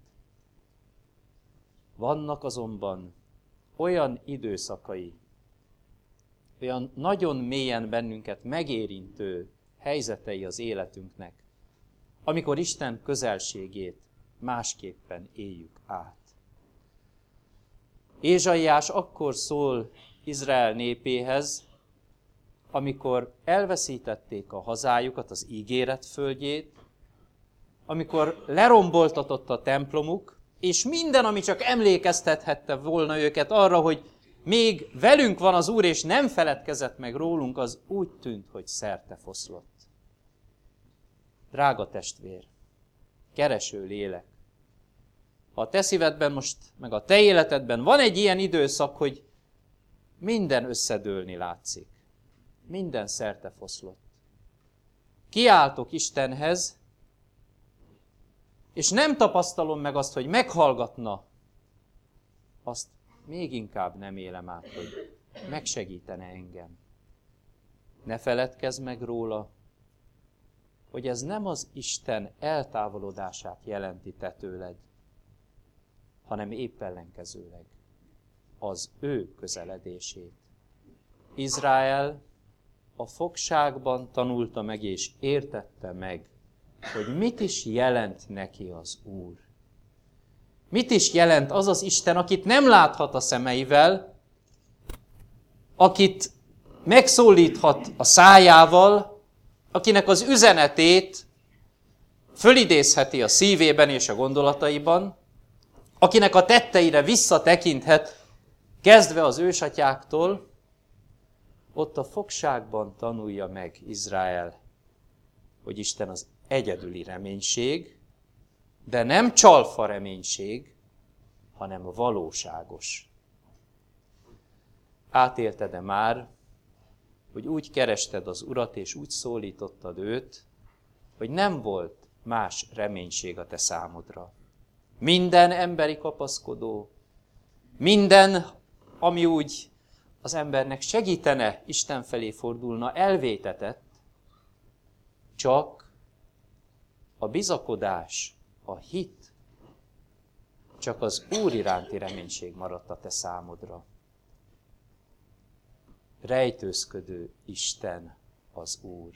Vannak azonban olyan időszakai, olyan nagyon mélyen bennünket megérintő helyzetei az életünknek, amikor Isten közelségét másképpen éljük át. Ézsaiás akkor szól Izrael népéhez, amikor elveszítették a hazájukat, az ígéret földjét, amikor leromboltatott a templomuk, és minden, ami csak emlékeztethette volna őket arra, hogy még velünk van az Úr, és nem feledkezett meg rólunk, az úgy tűnt, hogy szerte foszlott. Drága testvér, kereső lélek, ha a te szívedben most, meg a te életedben van egy ilyen időszak, hogy minden összedőlni látszik, minden szerte foszlott. Kiáltok Istenhez, és nem tapasztalom meg azt, hogy meghallgatna, azt még inkább nem élem át, hogy megsegítene engem. Ne feledkezz meg róla, hogy ez nem az Isten eltávolodását jelenti te tőled, hanem épp ellenkezőleg az ő közeledését. Izrael a fogságban tanulta meg és értette meg, hogy mit is jelent neki az Úr. Mit is jelent az az Isten, akit nem láthat a szemeivel, akit megszólíthat a szájával, akinek az üzenetét fölidézheti a szívében és a gondolataiban, akinek a tetteire visszatekinthet, kezdve az ősatyáktól, ott a fogságban tanulja meg Izrael, hogy Isten az egyedüli reménység, de nem csalfa reménység, hanem valóságos. Átélted-e már, hogy úgy kerested az Urat, és úgy szólítottad őt, hogy nem volt más reménység a te számodra. Minden emberi kapaszkodó, minden, ami úgy az embernek segítene, Isten felé fordulna, elvétetett, csak a bizakodás, a hit, csak az Úr iránti reménység maradt a te számodra. Rejtőzködő Isten az Úr.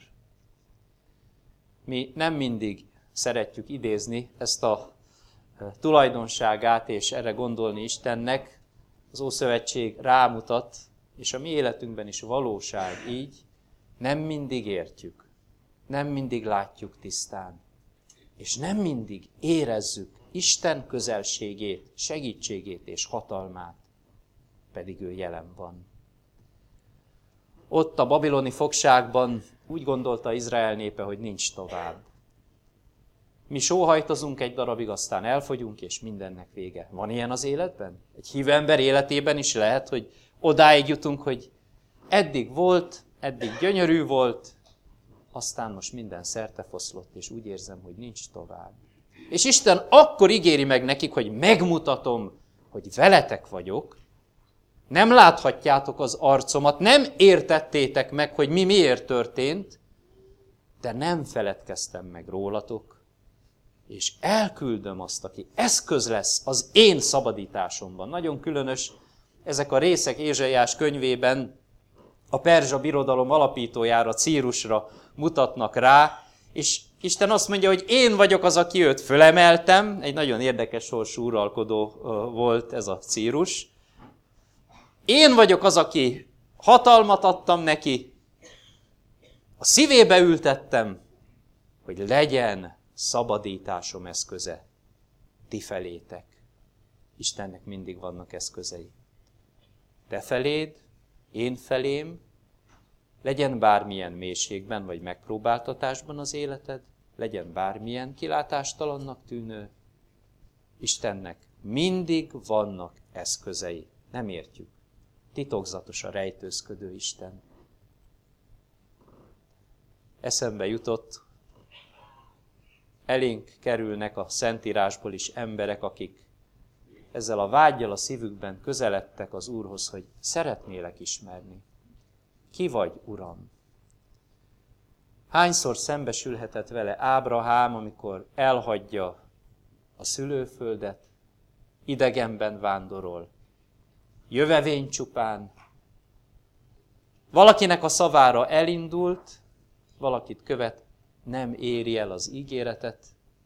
Mi nem mindig szeretjük idézni ezt a tulajdonságát, és erre gondolni Istennek. Az Ószövetség rámutat, és a mi életünkben is valóság így, nem mindig értjük, nem mindig látjuk tisztán, és nem mindig érezzük Isten közelségét, segítségét és hatalmát, pedig ő jelen van. Ott a babiloni fogságban úgy gondolta Izrael népe, hogy nincs tovább. Mi sóhajtozunk egy darabig, aztán elfogyunk, és mindennek vége. Van ilyen az életben? Egy hívő ember életében is lehet, hogy odáig jutunk, hogy eddig volt, eddig gyönyörű volt, aztán most minden szertefoszlott, és úgy érzem, hogy nincs tovább. És Isten akkor ígéri meg nekik, hogy megmutatom, hogy veletek vagyok, nem láthatjátok az arcomat, nem értettétek meg, hogy mi miért történt, de nem feledkeztem meg rólatok, és elküldöm azt, aki eszköz lesz az én szabadításomban. Nagyon különös ezek a részek Ézsaiás könyvében a perzsa birodalom alapítójára, Círusra mutatnak rá, és Isten azt mondja, hogy én vagyok az, aki őt fölemeltem. Egy nagyon érdekes sorsú uralkodó volt ez a Círus. Én vagyok az, aki hatalmat adtam neki, a szívébe ültettem, hogy legyen szabadításom eszköze ti felétek. Istennek mindig vannak eszközei. Te feléd, én felém, legyen bármilyen mélységben vagy megpróbáltatásban az életed, legyen bármilyen kilátástalannak tűnő, Istennek mindig vannak eszközei. Nem értjük. Titokzatos a rejtőzködő Isten. Eszembe jutott, elénk kerülnek a Szentírásból is emberek, akik ezzel a vággyal a szívükben közeledtek az Úrhoz, hogy szeretnélek ismerni. Ki vagy, Uram? Hányszor szembesülhetett vele Ábrahám, amikor elhagyja a szülőföldet, idegenben vándorol, jövevény csupán, valakinek a szavára elindult, valakit követ, nem éri el az ígéretet,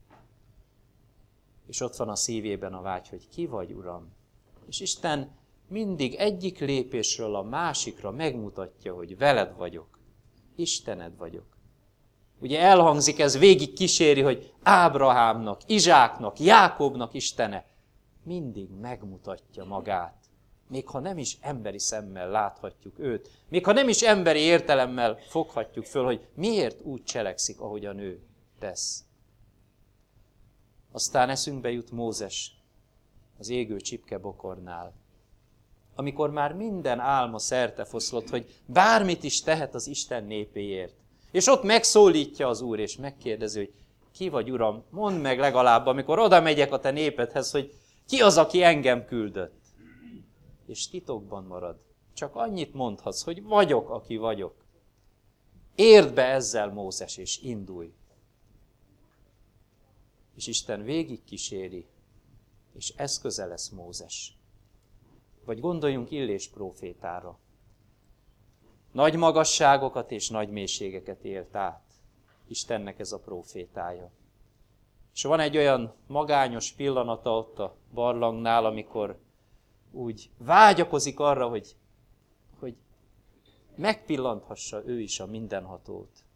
és ott van a szívében a vágy, hogy ki vagy, Uram. És Isten mindig egyik lépésről a másikra megmutatja, hogy veled vagyok, Istened vagyok. Ugye elhangzik, ez végig kíséri, hogy Ábrahámnak, Izsáknak, Jákobnak Istene mindig megmutatja magát. Még ha nem is emberi szemmel láthatjuk őt, még ha nem is emberi értelemmel foghatjuk föl, hogy miért úgy cselekszik, ahogyan ő tesz. Aztán eszünkbe jut Mózes az égő csipkebokornál, amikor már minden álma szertefoszlott, hogy bármit is tehet az Isten népéért. És ott megszólítja az Úr, és megkérdezi, hogy ki vagy, Uram, mondd meg legalább, amikor oda megyek a te népedhez, hogy ki az, aki engem küldött. És titokban marad. Csak annyit mondhatsz, hogy vagyok, aki vagyok. Érd be ezzel, Mózes, és indulj. És Isten végig kíséri, és eszköze lesz Mózes. Vagy gondoljunk Illés prófétára. Nagy magasságokat és nagy mélységeket élt át Istennek ez a prófétája. És van egy olyan magányos pillanata ott a barlangnál, amikor úgy vágyakozik arra, hogy megpillanthassa ő is a mindenhatót.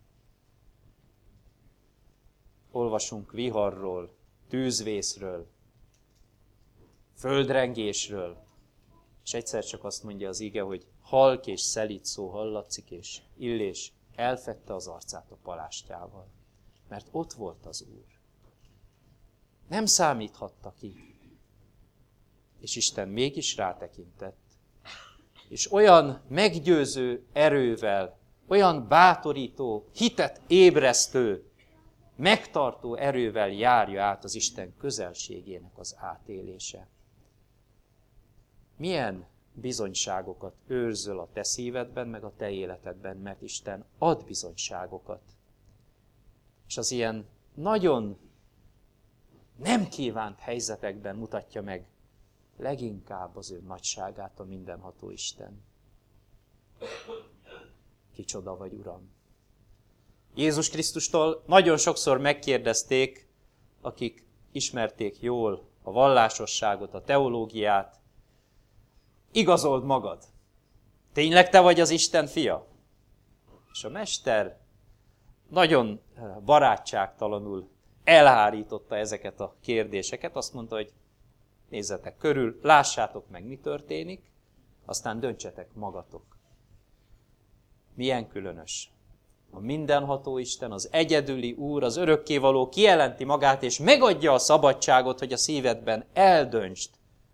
Olvasunk viharról, tűzvészről, földrengésről, és egyszer csak azt mondja az ige, hogy halk és szelíd szó hallatszik, és Illés elfedte az arcát a palástjával, mert ott volt az Úr. Nem számíthatta ki. És Isten mégis rátekintett, és olyan meggyőző erővel, olyan bátorító, hitet ébresztő, megtartó erővel járja át az Isten közelségének az átélése. Milyen bizonyságokat őrzöl a te szívedben, meg a te életedben, mert Isten ad bizonyságokat. És az ilyen nagyon nem kívánt helyzetekben mutatja meg leginkább az ő nagyságát a mindenható Isten. Kicsoda vagy, Uram! Jézus Krisztustól nagyon sokszor megkérdezték, akik ismerték jól a vallásosságot, a teológiát, igazold magad, tényleg te vagy az Isten fia? És a mester nagyon barátságtalanul elhárította ezeket a kérdéseket, azt mondta, hogy nézzetek körül, lássátok meg, mi történik, aztán döntsetek magatok. Milyen különös. A mindenható Isten, az egyedüli Úr, az örökkévaló kijelenti magát, és megadja a szabadságot, hogy a szívedben eldöntsd,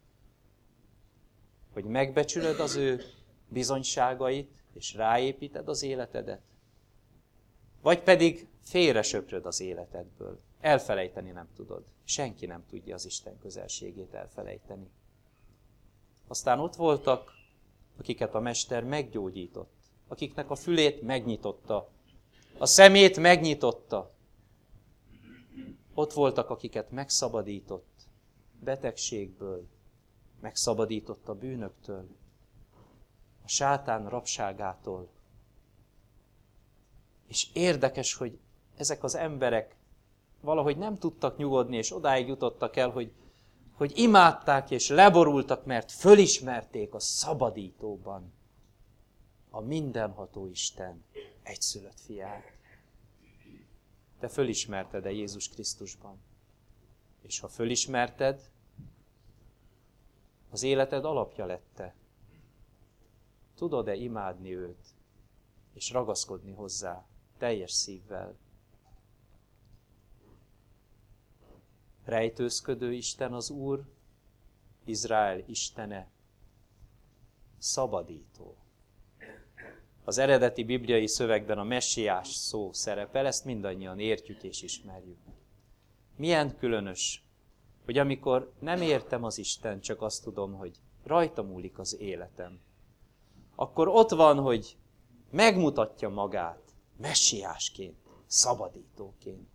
hogy megbecsülöd az ő bizonyságait, és ráépíted az életedet, vagy pedig félresöpröd az életedből. Elfelejteni nem tudod. Senki nem tudja az Isten közelségét elfelejteni. Aztán ott voltak, akiket a mester meggyógyított, akiknek a fülét megnyitotta, a szemét megnyitotta. Ott voltak, akiket megszabadított betegségből, megszabadított a bűnöktől, a sátán rabságától. És érdekes, hogy ezek az emberek valahogy nem tudtak nyugodni, és odáig jutottak el, hogy imádták és leborultak, mert fölismerték a szabadítóban a mindenható Isten egyszülött fiát. Te fölismerted-e Jézus Krisztusban? És ha fölismerted, az életed alapja lett-e? Tudod-e imádni őt, és ragaszkodni hozzá teljes szívvel? Rejtőzködő Isten az Úr, Izrael Istene, szabadító. Az eredeti bibliai szövegben a messiás szó szerepel, ezt mindannyian értjük és ismerjük. Milyen különös, hogy amikor nem értem az Istent, csak azt tudom, hogy rajta múlik az életem, akkor ott van, hogy megmutatja magát messiásként, szabadítóként.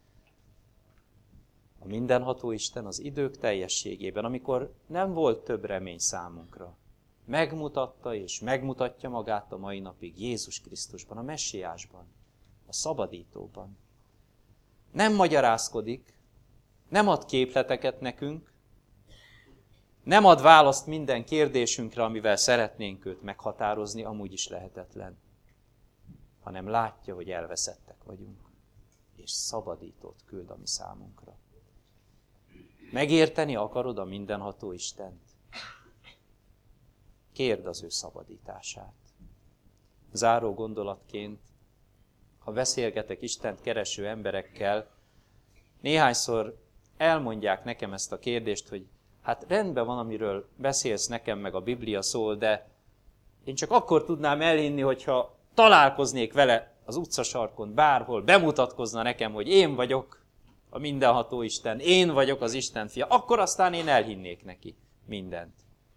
A mindenható Isten az idők teljességében, amikor nem volt több remény számunkra, megmutatta és megmutatja magát a mai napig Jézus Krisztusban, a messiásban, a szabadítóban. Nem magyarázkodik, nem ad képleteket nekünk, nem ad választ minden kérdésünkre, amivel szeretnénk őt meghatározni, amúgy is lehetetlen, hanem látja, hogy elveszettek vagyunk, és szabadítót küld a mi számunkra. Megérteni akarod a mindenható Istent? Kérd az ő szabadítását. Záró gondolatként, ha beszélgetek Istent kereső emberekkel, néhányszor elmondják nekem ezt a kérdést, hogy hát rendben van, amiről beszélsz nekem, meg a Biblia szól, de én csak akkor tudnám elhinni, hogyha találkoznék vele az utcasarkon, bárhol, bemutatkozna nekem, hogy én vagyok a mindenható Isten, én vagyok az Isten fia, akkor aztán én elhinnék neki mindent.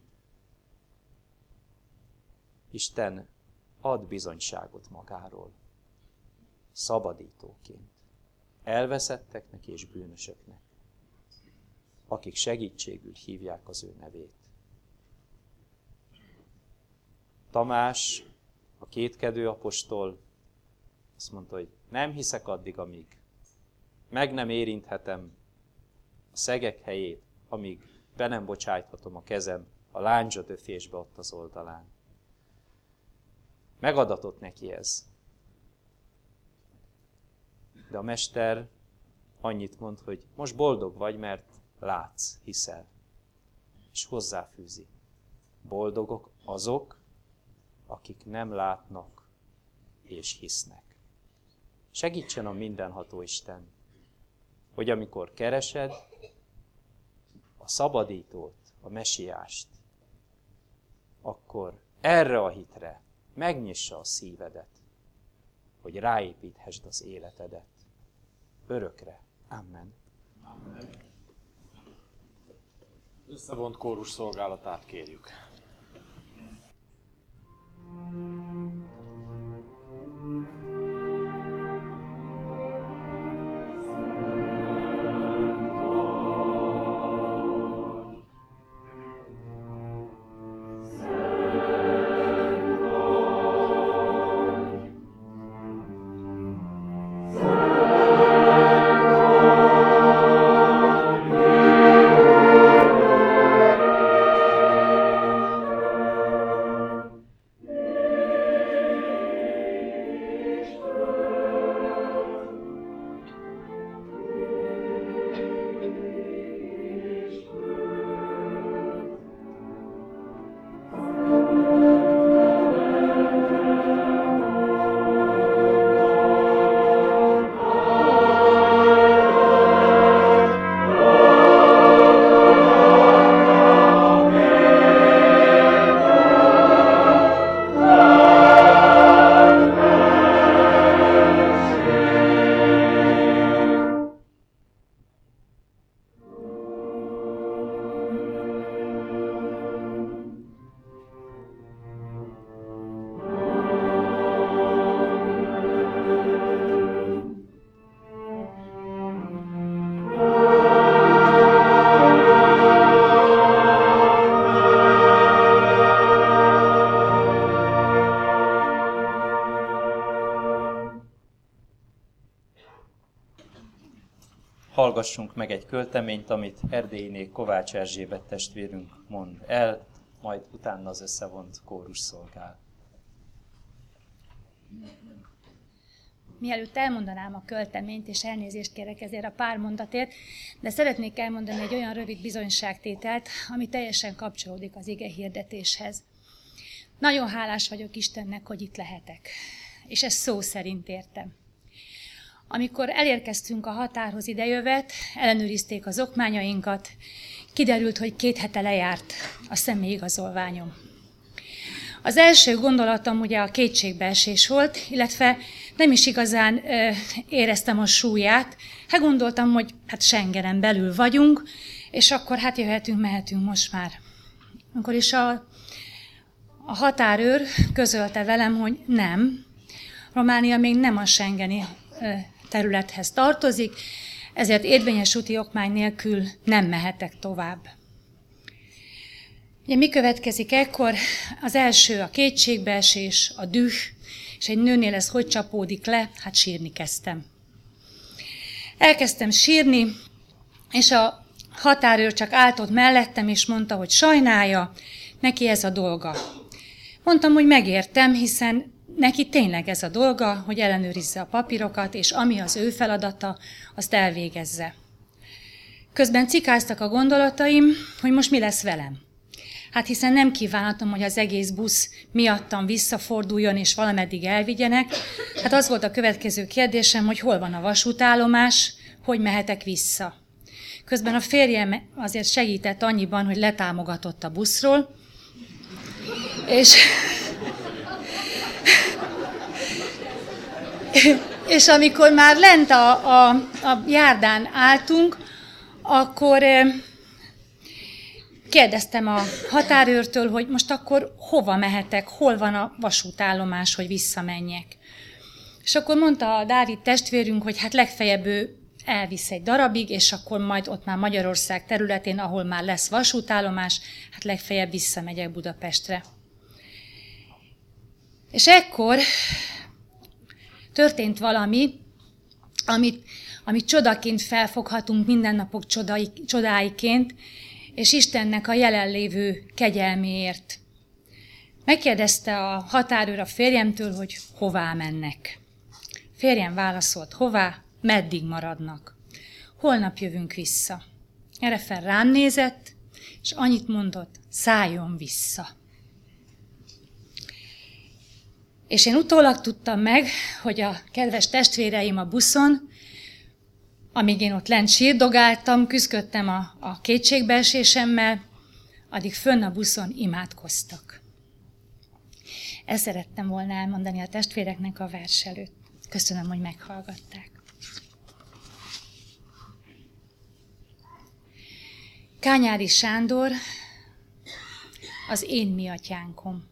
Isten ad bizonyságot magáról, szabadítóként, elveszetteknek és bűnösöknek, akik segítségül hívják az ő nevét. Tamás, a kétkedő apostol azt mondta, hogy nem hiszek addig, amíg meg nem érinthetem a szegek helyét, amíg be nem bocsájthatom a kezem a lándzsadöfésbe ott az oldalán. Megadatott neki ez. De a mester annyit mond, hogy most boldog vagy, mert látsz, hiszel. És hozzáfűzi. Boldogok azok, akik nem látnak és hisznek. Segítsen a mindenható Isten, hogy amikor keresed a szabadítót, a messiást, akkor erre a hitre megnyissa a szívedet, hogy ráépíthesd az életedet. Örökre. Amen. Összevont kórus szolgálatát kérjük. hallgassunk meg egy költeményt, amit Erdélyiné Kovács Erzsébet testvérünk mond el, majd utána az összevont kórus szolgál. Mielőtt elmondanám a költeményt, és elnézést kérek ezért a pár mondatért, de szeretnék elmondani egy olyan rövid bizonyságtételt, ami teljesen kapcsolódik az ige hirdetéshez. Nagyon hálás vagyok Istennek, hogy itt lehetek, és ezt szó szerint értem. Amikor elérkeztünk a határhoz idejövet, ellenőrizték az okmányainkat, kiderült, hogy 2 hete lejárt a személyigazolványom. Az első gondolatom ugye a kétségbeesés volt, illetve nem is igazán éreztem a súlyát. Gondoltam, hogy Schengenen belül vagyunk, és akkor jöhetünk, mehetünk most már. Akkor is a határőr közölte velem, hogy nem, Románia még nem a schengeni területhez tartozik, ezért érvényes úti okmány nélkül nem mehetek tovább. Ugye mi következik ekkor? Az első a kétségbeesés, a düh, és egy nőnél ez hogy csapódik le? Sírni kezdtem. Elkezdtem sírni, és a határőr csak állt ott mellettem, és mondta, hogy sajnálja, neki ez a dolga. Mondtam, hogy megértem, hiszen neki tényleg ez a dolga, hogy ellenőrizze a papírokat, és ami az ő feladata, azt elvégezze. Közben cikáztak a gondolataim, hogy most mi lesz velem. Hiszen nem kívánatom, hogy az egész busz miattam visszaforduljon, és valameddig elvigyenek. Az volt a következő kérdésem, hogy hol van a vasútállomás, hogy mehetek vissza. Közben a férjem azért segített annyiban, hogy letámogatott a buszról, és amikor már lent a járdán álltunk, akkor kérdeztem a határőrtől, hogy most akkor hova mehetek, hol van a vasútállomás, hogy visszamenjek. És akkor mondta a Dávid testvérünk, hogy legfeljebb ő elvisz egy darabig, és akkor majd ott már Magyarország területén, ahol már lesz vasútállomás, legfeljebb visszamegyek Budapestre. És ekkor történt valami, amit csodaként felfoghatunk, mindennapok csodáiként, és Istennek a jelenlévő kegyelméért. Megkérdezte a határőr a férjemtől, hogy hová mennek. Férjem válaszolt, hová, meddig maradnak. Holnap jövünk vissza. Erre fel rám nézett, és annyit mondott, szálljon vissza. És én utólag tudtam meg, hogy a kedves testvéreim a buszon, amíg én ott lent sírdogáltam, küzdködtem a kétségbeesésemmel, addig fönn a buszon imádkoztak. Ezt szerettem volna elmondani a testvéreknek a vers előtt. Köszönöm, hogy meghallgatták. Kányádi Sándor, az én mi atyánkom.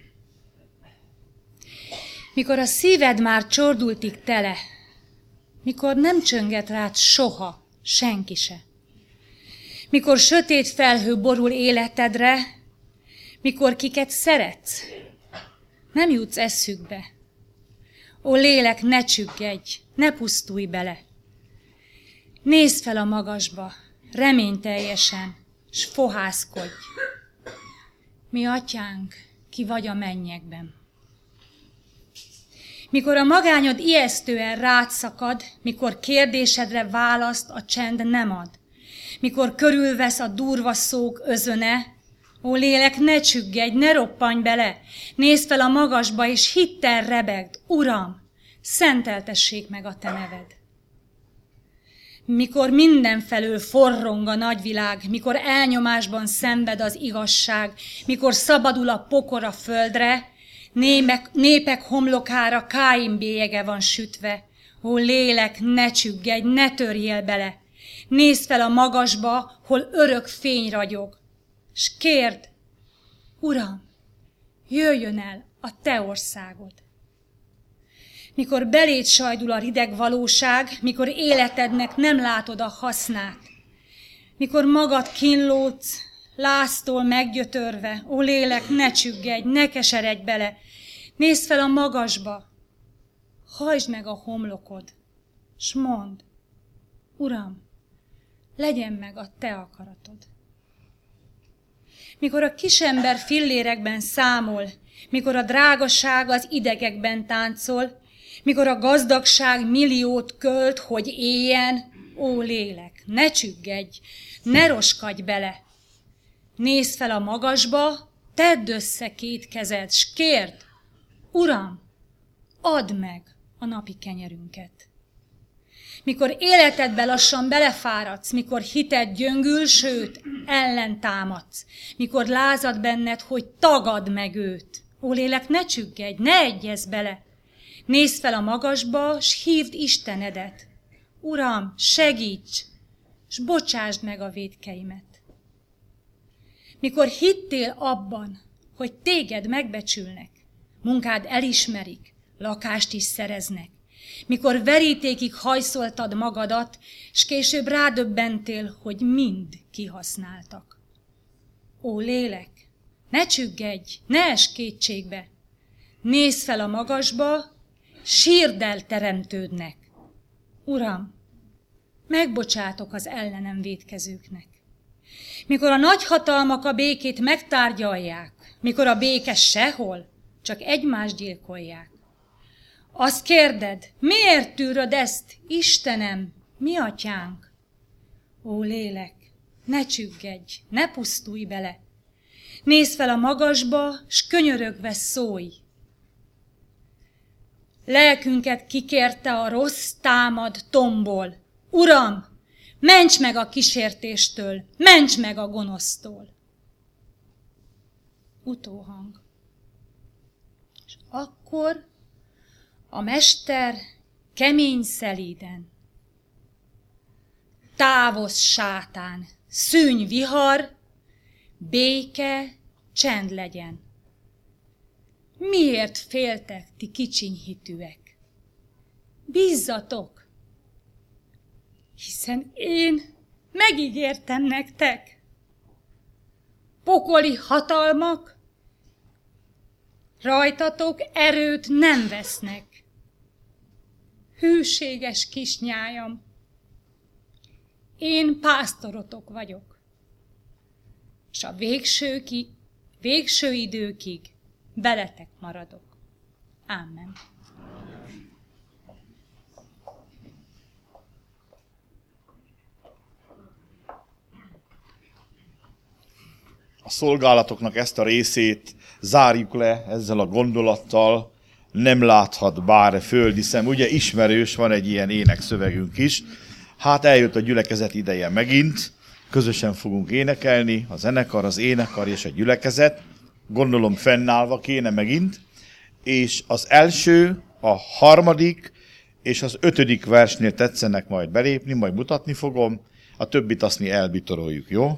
Mikor a szíved már csordultig tele, mikor nem csönget rád soha, senki se. Mikor sötét felhő borul életedre, mikor kiket szeretsz, nem jutsz eszükbe. Ó lélek, ne csüggedj, ne pusztulj bele. Nézd fel a magasba, reményteljesen, s fohászkodj. Mi atyánk, ki vagy a mennyekben. Mikor a magányod ijesztően rád szakad, mikor kérdésedre választ a csend nem ad, mikor körülvesz a durva szók özöne, ó lélek, ne csüggedj, ne roppanj bele, nézd fel a magasba, és hittel rebegd, Uram, szenteltessék meg a te neved. Mikor mindenfelől forrong a nagyvilág, mikor elnyomásban szenved az igazság, mikor szabadul a pokor a földre, népek homlokára Káin bélyege van sütve. Ó lélek, ne csüggedj, ne törjél bele, nézd fel a magasba, hol örök fény ragyog, s kérd, Uram, jöjjön el a te országod. Mikor beléd sajdul a rideg valóság, mikor életednek nem látod a hasznát, mikor magad kínlódsz, láztól meggyötörve, ó lélek, ne csüggedj, ne keseredj bele, nézd fel a magasba, hajtsd meg a homlokod, s mondd, Uram, legyen meg a te akaratod. Mikor a kisember fillérekben számol, mikor a drágaság az idegekben táncol, mikor a gazdagság milliót költ, hogy éljen, ó lélek, ne csüggedj, ne roskadj bele. Nézd fel a magasba, tedd össze két kezed, s kérd, Uram, add meg a napi kenyerünket. Mikor életedbe lassan belefáradsz, mikor hited gyöngül, sőt, ellentámadsz, mikor lázad benned, hogy tagadd meg őt. Ó lélek, ne csüggedj, ne egyezz bele. Nézd fel a magasba, s hívd Istenedet. Uram, segíts, s bocsásd meg a vétkeimet. Mikor hittél abban, hogy téged megbecsülnek, munkád elismerik, lakást is szereznek, mikor verítékig hajszoltad magadat, s később rádöbbentél, hogy mind kihasználtak. Ó lélek, ne csüggedj, ne ess kétségbe, nézz fel a magasba, sírd el teremtődnek. Uram, megbocsátok az ellenem vétkezőknek. Mikor a nagyhatalmak a békét megtárgyalják, mikor a béke sehol, csak egymást gyilkolják. Azt kérded, miért tűröd ezt, Istenem, mi atyánk? Ó lélek, ne csüggedj, ne pusztulj bele. Nézz fel a magasba, s könyörögve szólj. Lelkünket kikérte a rossz támad tombol. Uram, ments meg a kísértéstől, ments meg a gonosztól. Utóhang. És akkor a mester kemény szelíden. Távozz, sátán, szűnj vihar, béke, csend legyen. Miért féltek, ti kicsinyhitűek? Bízzatok, hiszen én megígértem nektek. Pokoli hatalmak rajtatok erőt nem vesznek. Hűséges kisnyájam, én pásztorotok vagyok, s a végső időkig veletek maradok. Ámen. A szolgálatoknak ezt a részét zárjuk le ezzel a gondolattal, nem láthat bár földi szem. Ugye ismerős, van egy ilyen énekszövegünk is. Hát eljött a gyülekezet ideje megint, közösen fogunk énekelni, a zenekar, az énekar és a gyülekezet. Gondolom fennállva kéne megint. És az első, a harmadik és az 5. versnél tetszenek majd belépni, majd mutatni fogom. A többit azt mi elbitoroljuk, jó?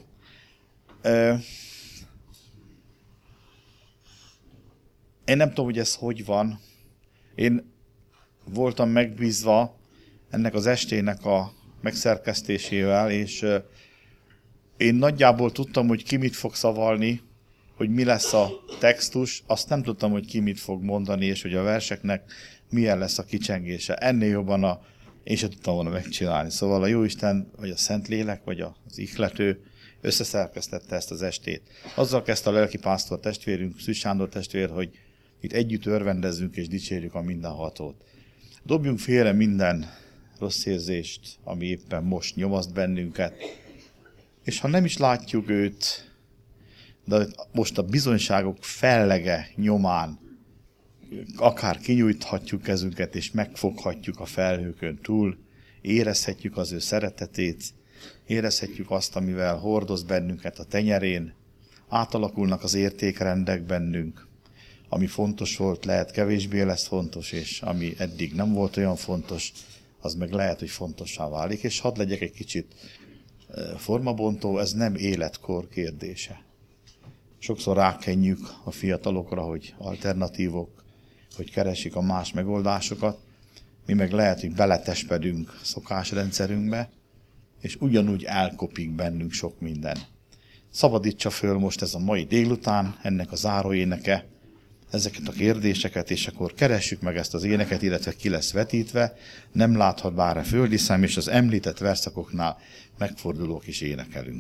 Én nem tudom, hogy ez hogy van. Én voltam megbízva ennek az estének a megszerkesztésével, és én nagyjából tudtam, hogy ki mit fog szavalni, hogy mi lesz a textus, azt nem tudtam, hogy ki mit fog mondani, és hogy a verseknek milyen lesz a kicsengése. Ennél jobban én sem tudtam volna megcsinálni. Szóval a Jóisten, vagy a Szentlélek, vagy az ihlető összeszerkesztette ezt az estét. Azzal kezdte a lelkipásztor testvérünk, Szűz Sándor testvér, hogy itt együtt örvendezzünk és dicsérjük a mindenhatót. Dobjunk félre minden rossz érzést, ami éppen most nyomaszt bennünket, és ha nem is látjuk őt, de most a bizonyságok fellege nyomán akár kinyújthatjuk kezünket, és megfoghatjuk a felhőkön túl, érezhetjük az ő szeretetét, érezhetjük azt, amivel hordoz bennünket a tenyerén, átalakulnak az értékrendek bennünk, ami fontos volt, lehet kevésbé lesz fontos, és ami eddig nem volt olyan fontos, az meg lehet, hogy fontossá válik, és hadd legyek egy kicsit formabontó, ez nem életkor kérdése. Sokszor rákenjük a fiatalokra, hogy alternatívok, hogy keresik a más megoldásokat, mi meg lehet, hogy beletespedünk szokásrendszerünkbe, és ugyanúgy elkopik bennünk sok minden. Szabadítsa föl most ez a mai délután, ennek a záróéneke, ezeket a kérdéseket, és akkor keressük meg ezt az éneket, illetve ki lesz vetítve, nem láthat bár a földi szem, és az említett verszakoknál megfordulók is énekelünk.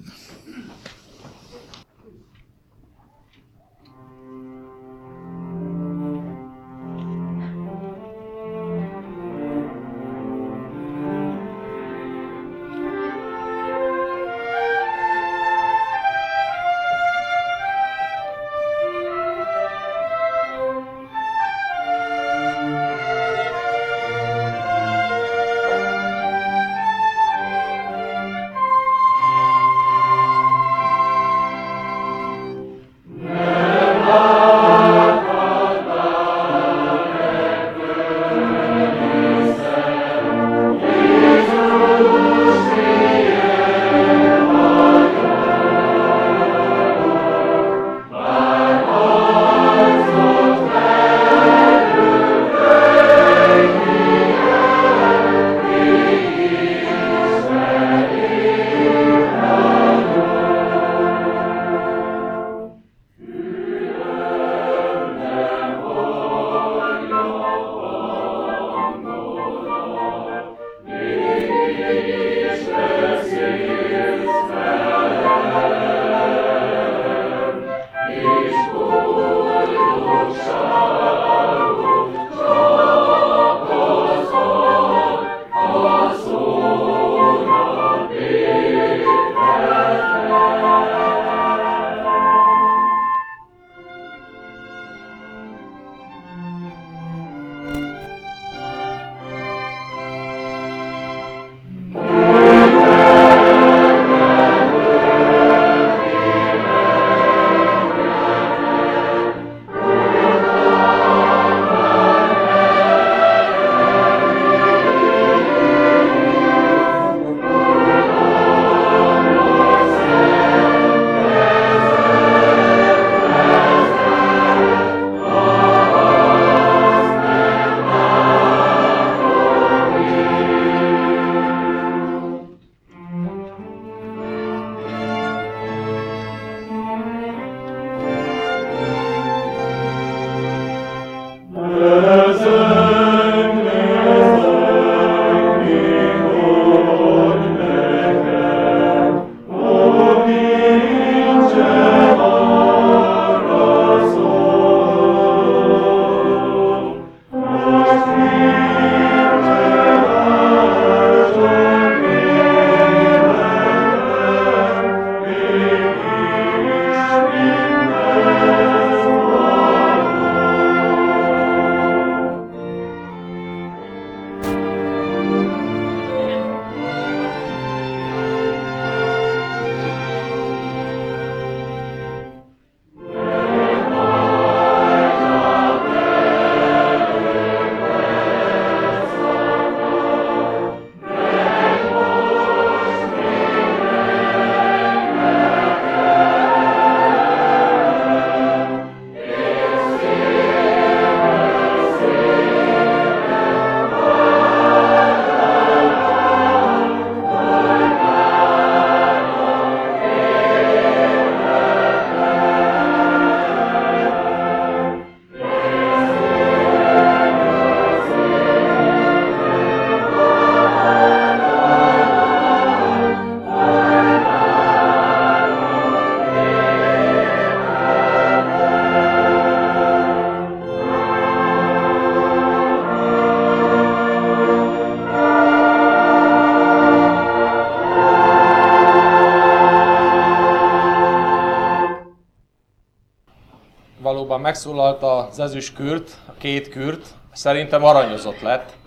valóban megszólalt az ezüst kürt, a két kürt, szerintem aranyozott lett.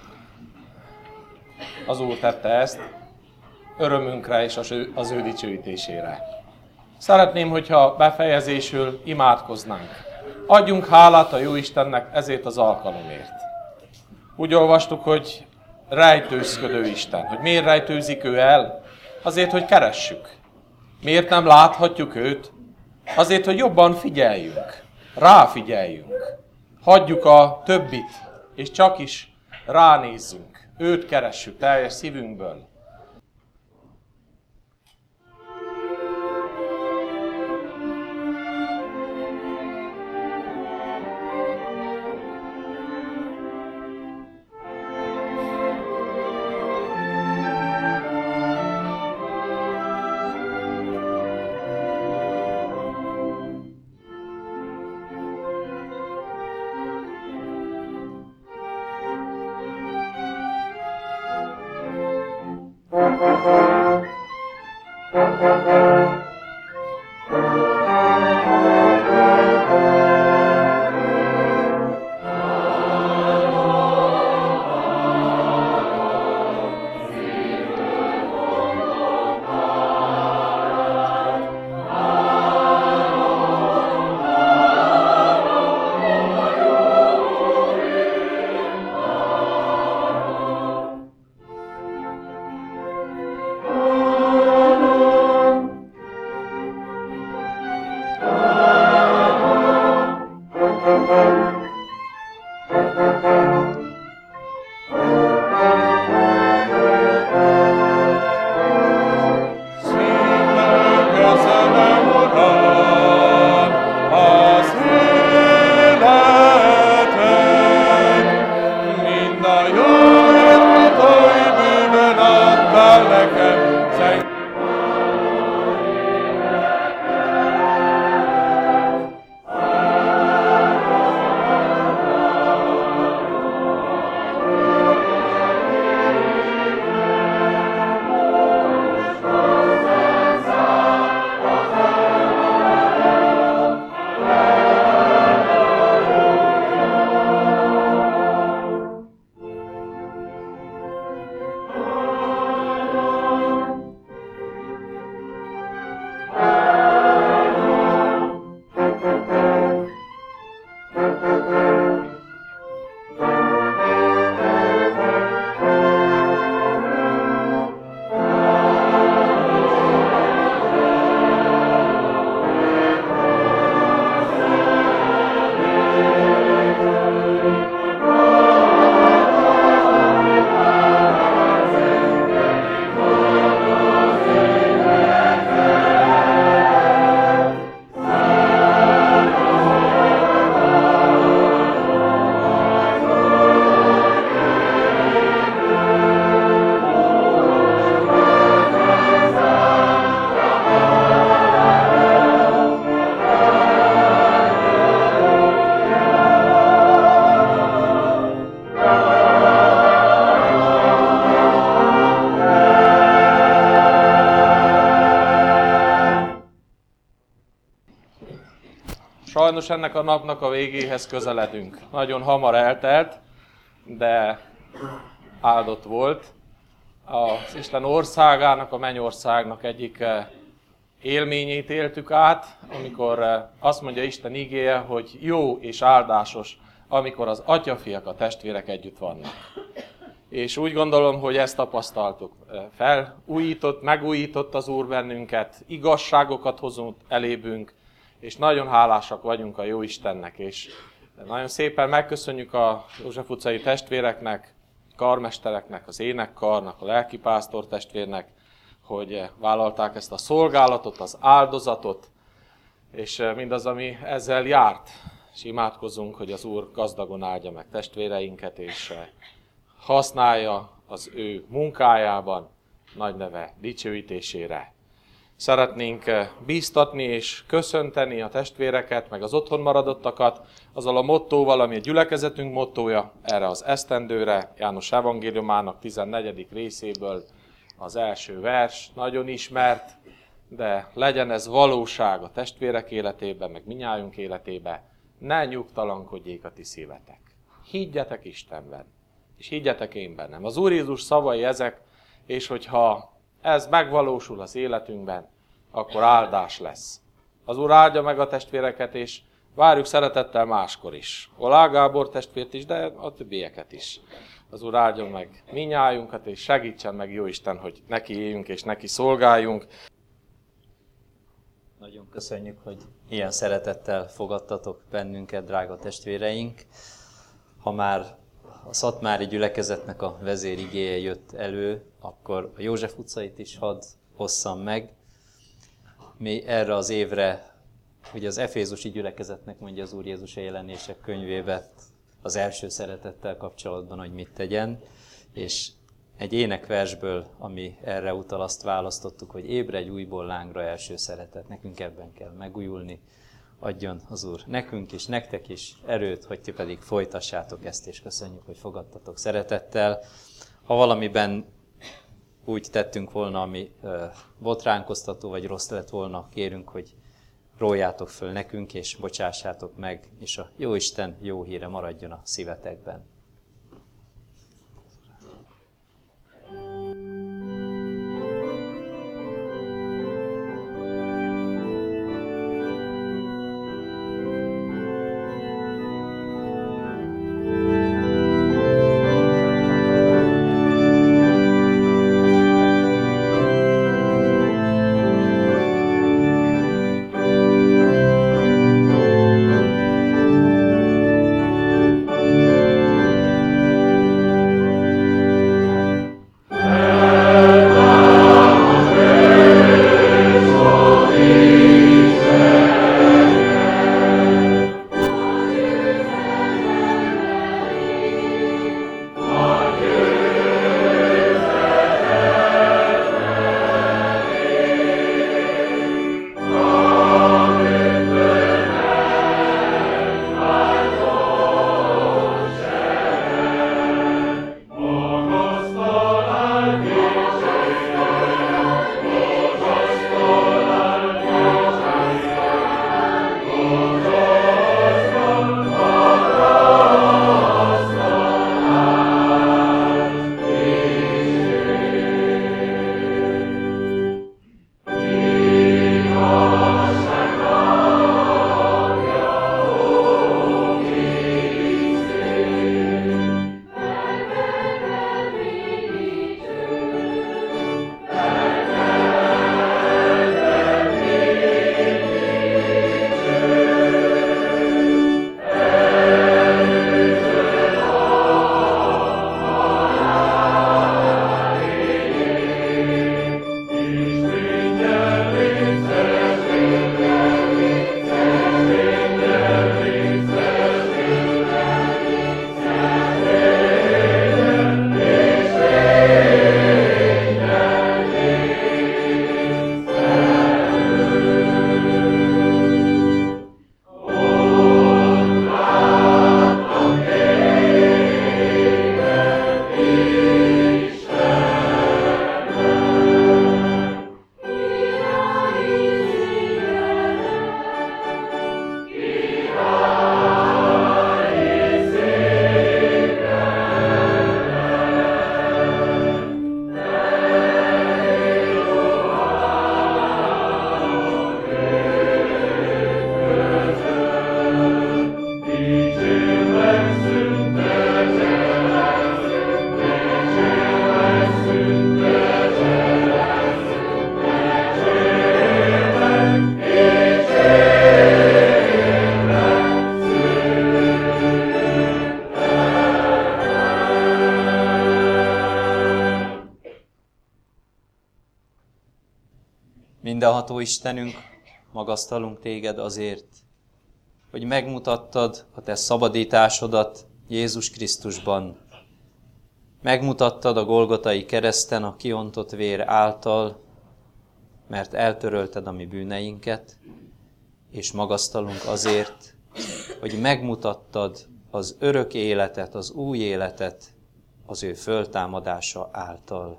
Az Úr tette ezt, örömünkre és az ő dicsőítésére. Szeretném, hogyha befejezésül imádkoznánk. Adjunk hálát a Jóistennek ezért az alkalomért. Úgy olvastuk, hogy rejtőzködő Isten. Hogy miért rejtőzik ő el? Azért, hogy keressük. Miért nem láthatjuk őt? Azért, hogy jobban figyeljünk. Ráfigyeljünk. Hagyjuk a többit, és csak is ránézzünk. Őt keressük teljes szívünkből. Sajnos ennek a napnak a végéhez közeledünk. Nagyon hamar eltelt, de áldott volt. Az Isten országának, a mennyországnak egyik élményét éltük át, amikor azt mondja Isten igéje, hogy jó és áldásos, amikor az atyafiak, a testvérek együtt vannak. És úgy gondolom, hogy ezt tapasztaltuk. Felújított, megújított az Úr bennünket, igazságokat hozott elébünk, és nagyon hálásak vagyunk a Jóistennek, és nagyon szépen megköszönjük a József utcai testvéreknek, karmestereknek, az énekkarnak, a lelkipásztor testvérnek, hogy vállalták ezt a szolgálatot, az áldozatot, és mindaz, ami ezzel járt. És imádkozzunk, hogy az Úr gazdagon áldja meg testvéreinket, és használja az ő munkájában nagy neve dicsőítésére. Szeretnénk bíztatni és köszönteni a testvéreket, meg az otthon maradottakat, azzal a mottóval, ami a gyülekezetünk mottója erre az esztendőre, János evangéliumának 14. részéből az első vers, nagyon ismert, de legyen ez valóság a testvérek életében, meg minnyájunk életében, ne nyugtalankodjék a ti szívetek. Higgyetek Istenben, és higgyetek én bennem. Az Úr Jézus szavai ezek, és hogyha ez megvalósul az életünkben, akkor áldás lesz. Az Úr áldja meg a testvéreket, és várjuk szeretettel máskor is. Olá Gábor testvért is, de a többieket is. Az Úr áldjon meg minnyájunkat, és segítsen meg Jóisten, hogy neki éljünk és neki szolgáljunk. Nagyon köszönjük, hogy ilyen szeretettel fogadtatok bennünket, drága testvéreink. Ha már a szatmári gyülekezetnek a vezérigéje jött elő, akkor a József utcait is hadd hozzam meg. Mi erre az évre, ugye az efézusi gyülekezetnek mondja az Úr Jézus a Jelenések könyvébe az első szeretettel kapcsolatban, hogy mit tegyen, és egy énekversből, ami erre utal, azt választottuk, hogy ébredj újból lángra első szeretet, nekünk ebben kell megújulni, adjon az Úr nekünk is, nektek is erőt, hogy ti pedig folytassátok ezt, és köszönjük, hogy fogadtatok szeretettel. Ha valamiben úgy tettünk volna, ami botránkoztató vagy rossz lett volna, kérünk, hogy róljátok föl nekünk, és bocsássátok meg, és a Jóisten jó híre maradjon a szívetekben. Mindenható Istenünk, magasztalunk téged azért, hogy megmutattad a te szabadításodat Jézus Krisztusban. Megmutattad a Golgotai kereszten a kiontott vér által, mert eltörölted a mi bűneinket, és magasztalunk azért, hogy megmutattad az örök életet, az új életet az ő föltámadása által.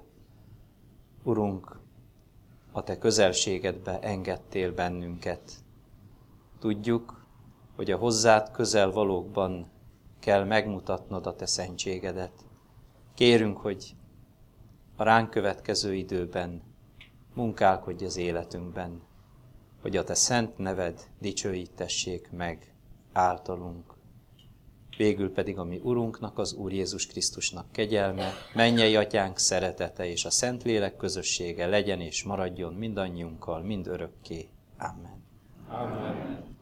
Urunk, a te közelségedbe engedtél bennünket. Tudjuk, hogy a hozzád közel valókban kell megmutatnod a te szentségedet. Kérünk, hogy a ránk következő időben munkálkodj az életünkben, hogy a te szent neved dicsőítessék meg általunk. Végül pedig a mi Urunknak, az Úr Jézus Krisztusnak kegyelme, mennyei Atyánk szeretete és a Szentlélek közössége legyen és maradjon mindannyiunkkal mind örökké. Amen. Amen.